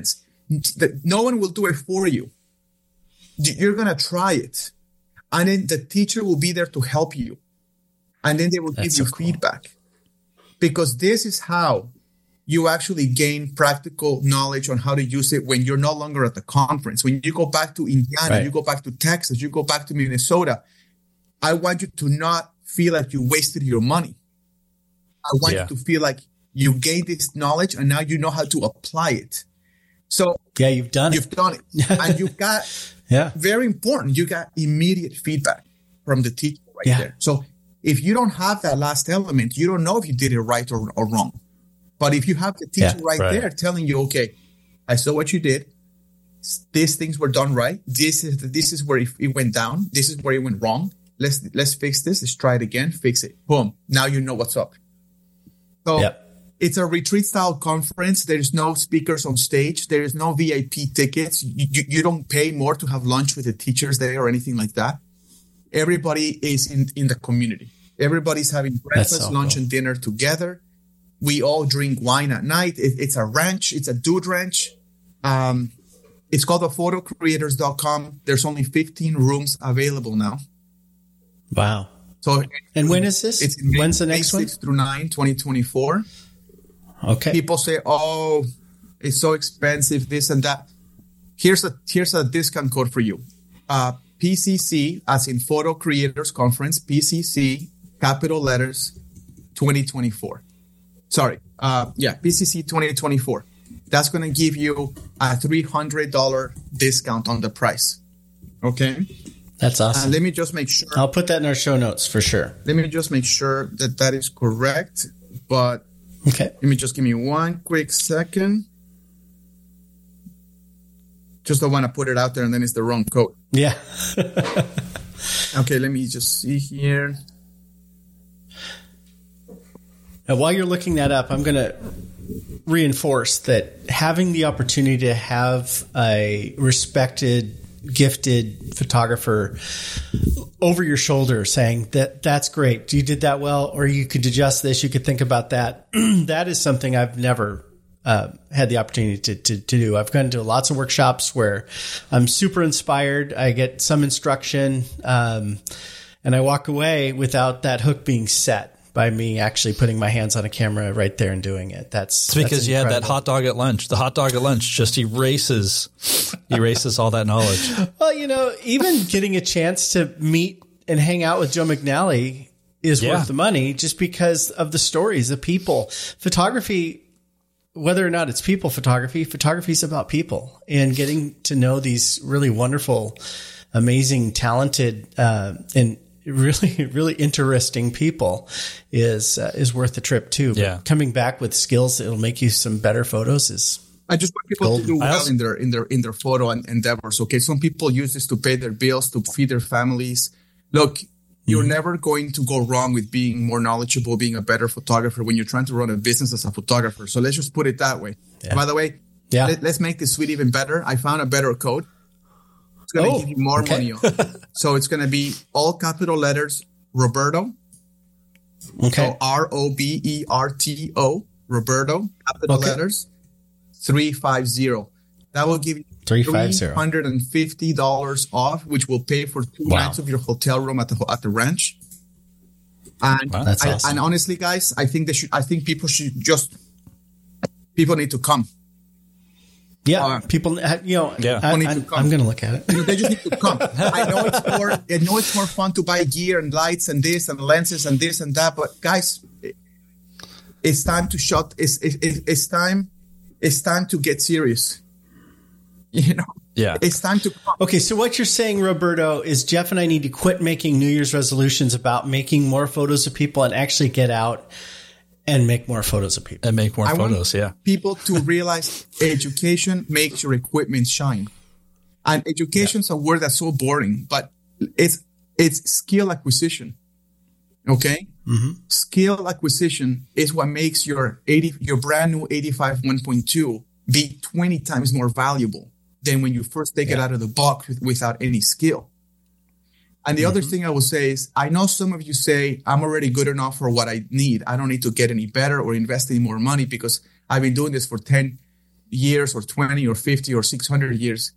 no one will do it for you. You're going to try it. And then the teacher will be there to help you. And then they will give you feedback. Because this is how you actually gain practical knowledge on how to use it when you're no longer at the conference. When you go back to Indiana, you go back to Texas, you go back to Minnesota, I want you to not feel like you wasted your money. I want you to feel like you gained this knowledge and now you know how to apply it. So you've done it. And you've got, very important, you got immediate feedback from the teacher there. So if you don't have that last element, you don't know if you did it right or wrong. But if you have the teacher there telling you, okay, I saw what you did. These things were done right. This is where it went down. This is where it went wrong. Let's fix this. Let's try it again. Fix it. Boom. Now you know what's up. So it's a retreat style conference. There's no speakers on stage. There is no VIP tickets. You don't pay more to have lunch with the teachers there or anything like that. Everybody is in the community. Everybody's having breakfast, lunch, and dinner together. We all drink wine at night. It's a ranch. It's a dude ranch. It's called thephodocreators.com. There's only 15 rooms available now. Wow. So, and when is this? When's the next one? 6 through 9, 2024. Okay. People say, "Oh, it's so expensive, this and that." Here's a discount code for you. PCC, as in Photo Creators Conference, PCC, capital letters, 2024. Sorry. PCC 2024. That's going to give you a $300 discount on the price. Okay. That's awesome. Let me just make sure. I'll put that in our show notes for sure. Let me just make sure that is correct. But let me just give me one quick second. Just don't want to put it out there and then it's the wrong code. Yeah. Okay, let me just see here. And while you're looking that up, I'm going to reinforce that having the opportunity to have a respected, gifted photographer over your shoulder saying that's great, you did that well, or you could adjust this, you could think about that. That is something I've never had the opportunity to do. I've gone to lots of workshops where I'm super inspired. I get some instruction, and I walk away without that hook being set by me actually putting my hands on a camera right there and doing it. It's because you had that hot dog at lunch. The hot dog at lunch just erases all that knowledge. Well, even getting a chance to meet and hang out with Joe McNally is worth the money just because of the stories, the people. Photography, whether or not it's people photography is about people and getting to know these really wonderful, amazing, talented, and really, really interesting people is worth the trip too. But coming back with skills that'll make you some better photos is. I just want people to do well in their photo endeavors. Okay, some people use this to pay their bills, to feed their families. Look, you're never going to go wrong with being more knowledgeable, being a better photographer when you're trying to run a business as a photographer. So let's just put it that way. Yeah. By the way, let's make this suite even better. I found a better code. It's going to give you more money off. So it's going to be all capital letters, Roberto. Okay. So ROBERTO, Roberto, capital letters, 350. That will give you $350 off, which will pay for 2 nights of your hotel room at the ranch. And that's awesome. And honestly, guys, I think people need to come. Yeah, people, I'm going to look at it. They just need to come. I know it's more fun to buy gear and lights and this and lenses and this and that, but guys, it's time to shut. It's time to get serious. It's time to come. Okay, so what you're saying, Roberto, is Jeff and I need to quit making New Year's resolutions about making more photos of people and actually get out and make more photos of people. And make more photos, people to realize education makes your equipment shine. And education's a word that's so boring, but it's skill acquisition. Okay? Mm-hmm. Skill acquisition is what makes your brand new 85 1.2 be 20 times more valuable than when you first take it out of the box without any skill. And the other thing I will say is, I know some of you say, I'm already good enough for what I need. I don't need to get any better or invest any more money because I've been doing this for 10 years or 20 or 50 or 600 years,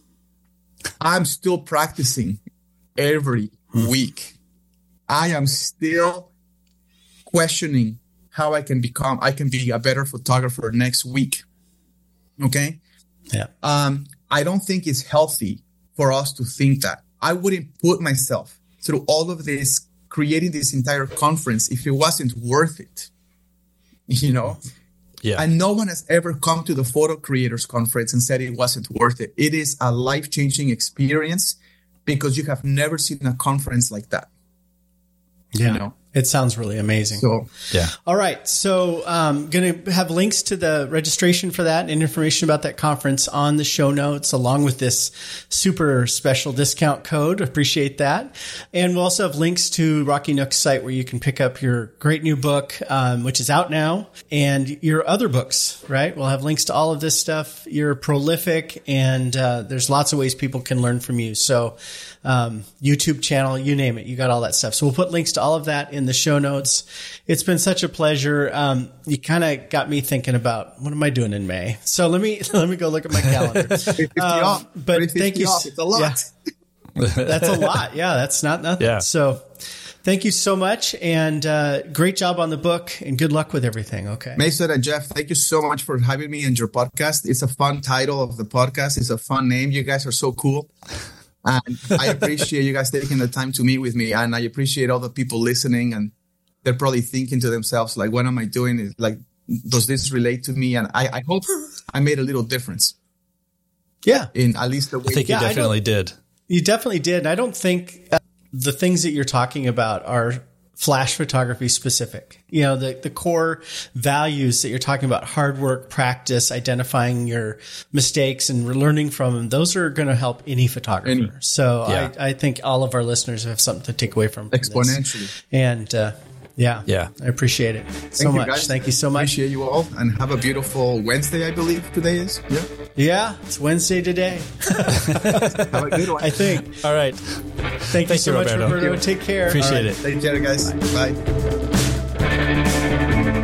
I'm still practicing every week. I am still questioning how I can be a better photographer next week. Okay. Yeah. I don't think it's healthy for us to think that. I wouldn't put myself through all of this, creating this entire conference if it wasn't worth it. You know? Yeah. And no one has ever come to the Photo Creators Conference and said it wasn't worth it. It is a life-changing experience because you have never seen a conference like that. Yeah. You know? It sounds really amazing. So, yeah. All right. So going to have links to the registration for that and information about that conference on the show notes, along with this super special discount code. Appreciate that. And we'll also have links to Rocky Nook's site where you can pick up your great new book, which is out now, and your other books, right? We'll have links to all of this stuff. You're prolific, and there's lots of ways people can learn from you. So YouTube channel, you name it, you got all that stuff. So we'll put links to all of that in the show notes. It's been such a pleasure. You kind of got me thinking about what am I doing in May? So let me go look at my calendar. But thank you. It's a lot. Yeah. That's a lot. Yeah, that's not nothing. Yeah. So thank you so much, and great job on the book, and good luck with everything. Okay. Mason and Jeff, thank you so much for having me in your podcast. It's a fun title of the podcast. It's a fun name. You guys are so cool. And I appreciate you guys taking the time to meet with me. And I appreciate all the people listening. And they're probably thinking to themselves, like, what am I doing? Like, does this relate to me? And I hope I made a little difference. Yeah. In at least the way. I think you definitely did. You definitely did. And I don't think the things that you're talking about are flash photography specific. You know, the core values that you're talking about, hard work, practice, identifying your mistakes and learning from them, those are going to help any photographer. So yeah. I think all of our listeners have something to take away from exponentially. This. And yeah, I appreciate it so much. Guys. Thank you so much. Appreciate you all, and have a beautiful Wednesday, I believe today is. Yeah, it's Wednesday today. Have a good one. I think. All right. Thank you so much, Roberto. Take care. Appreciate it. Take care, guys. Bye.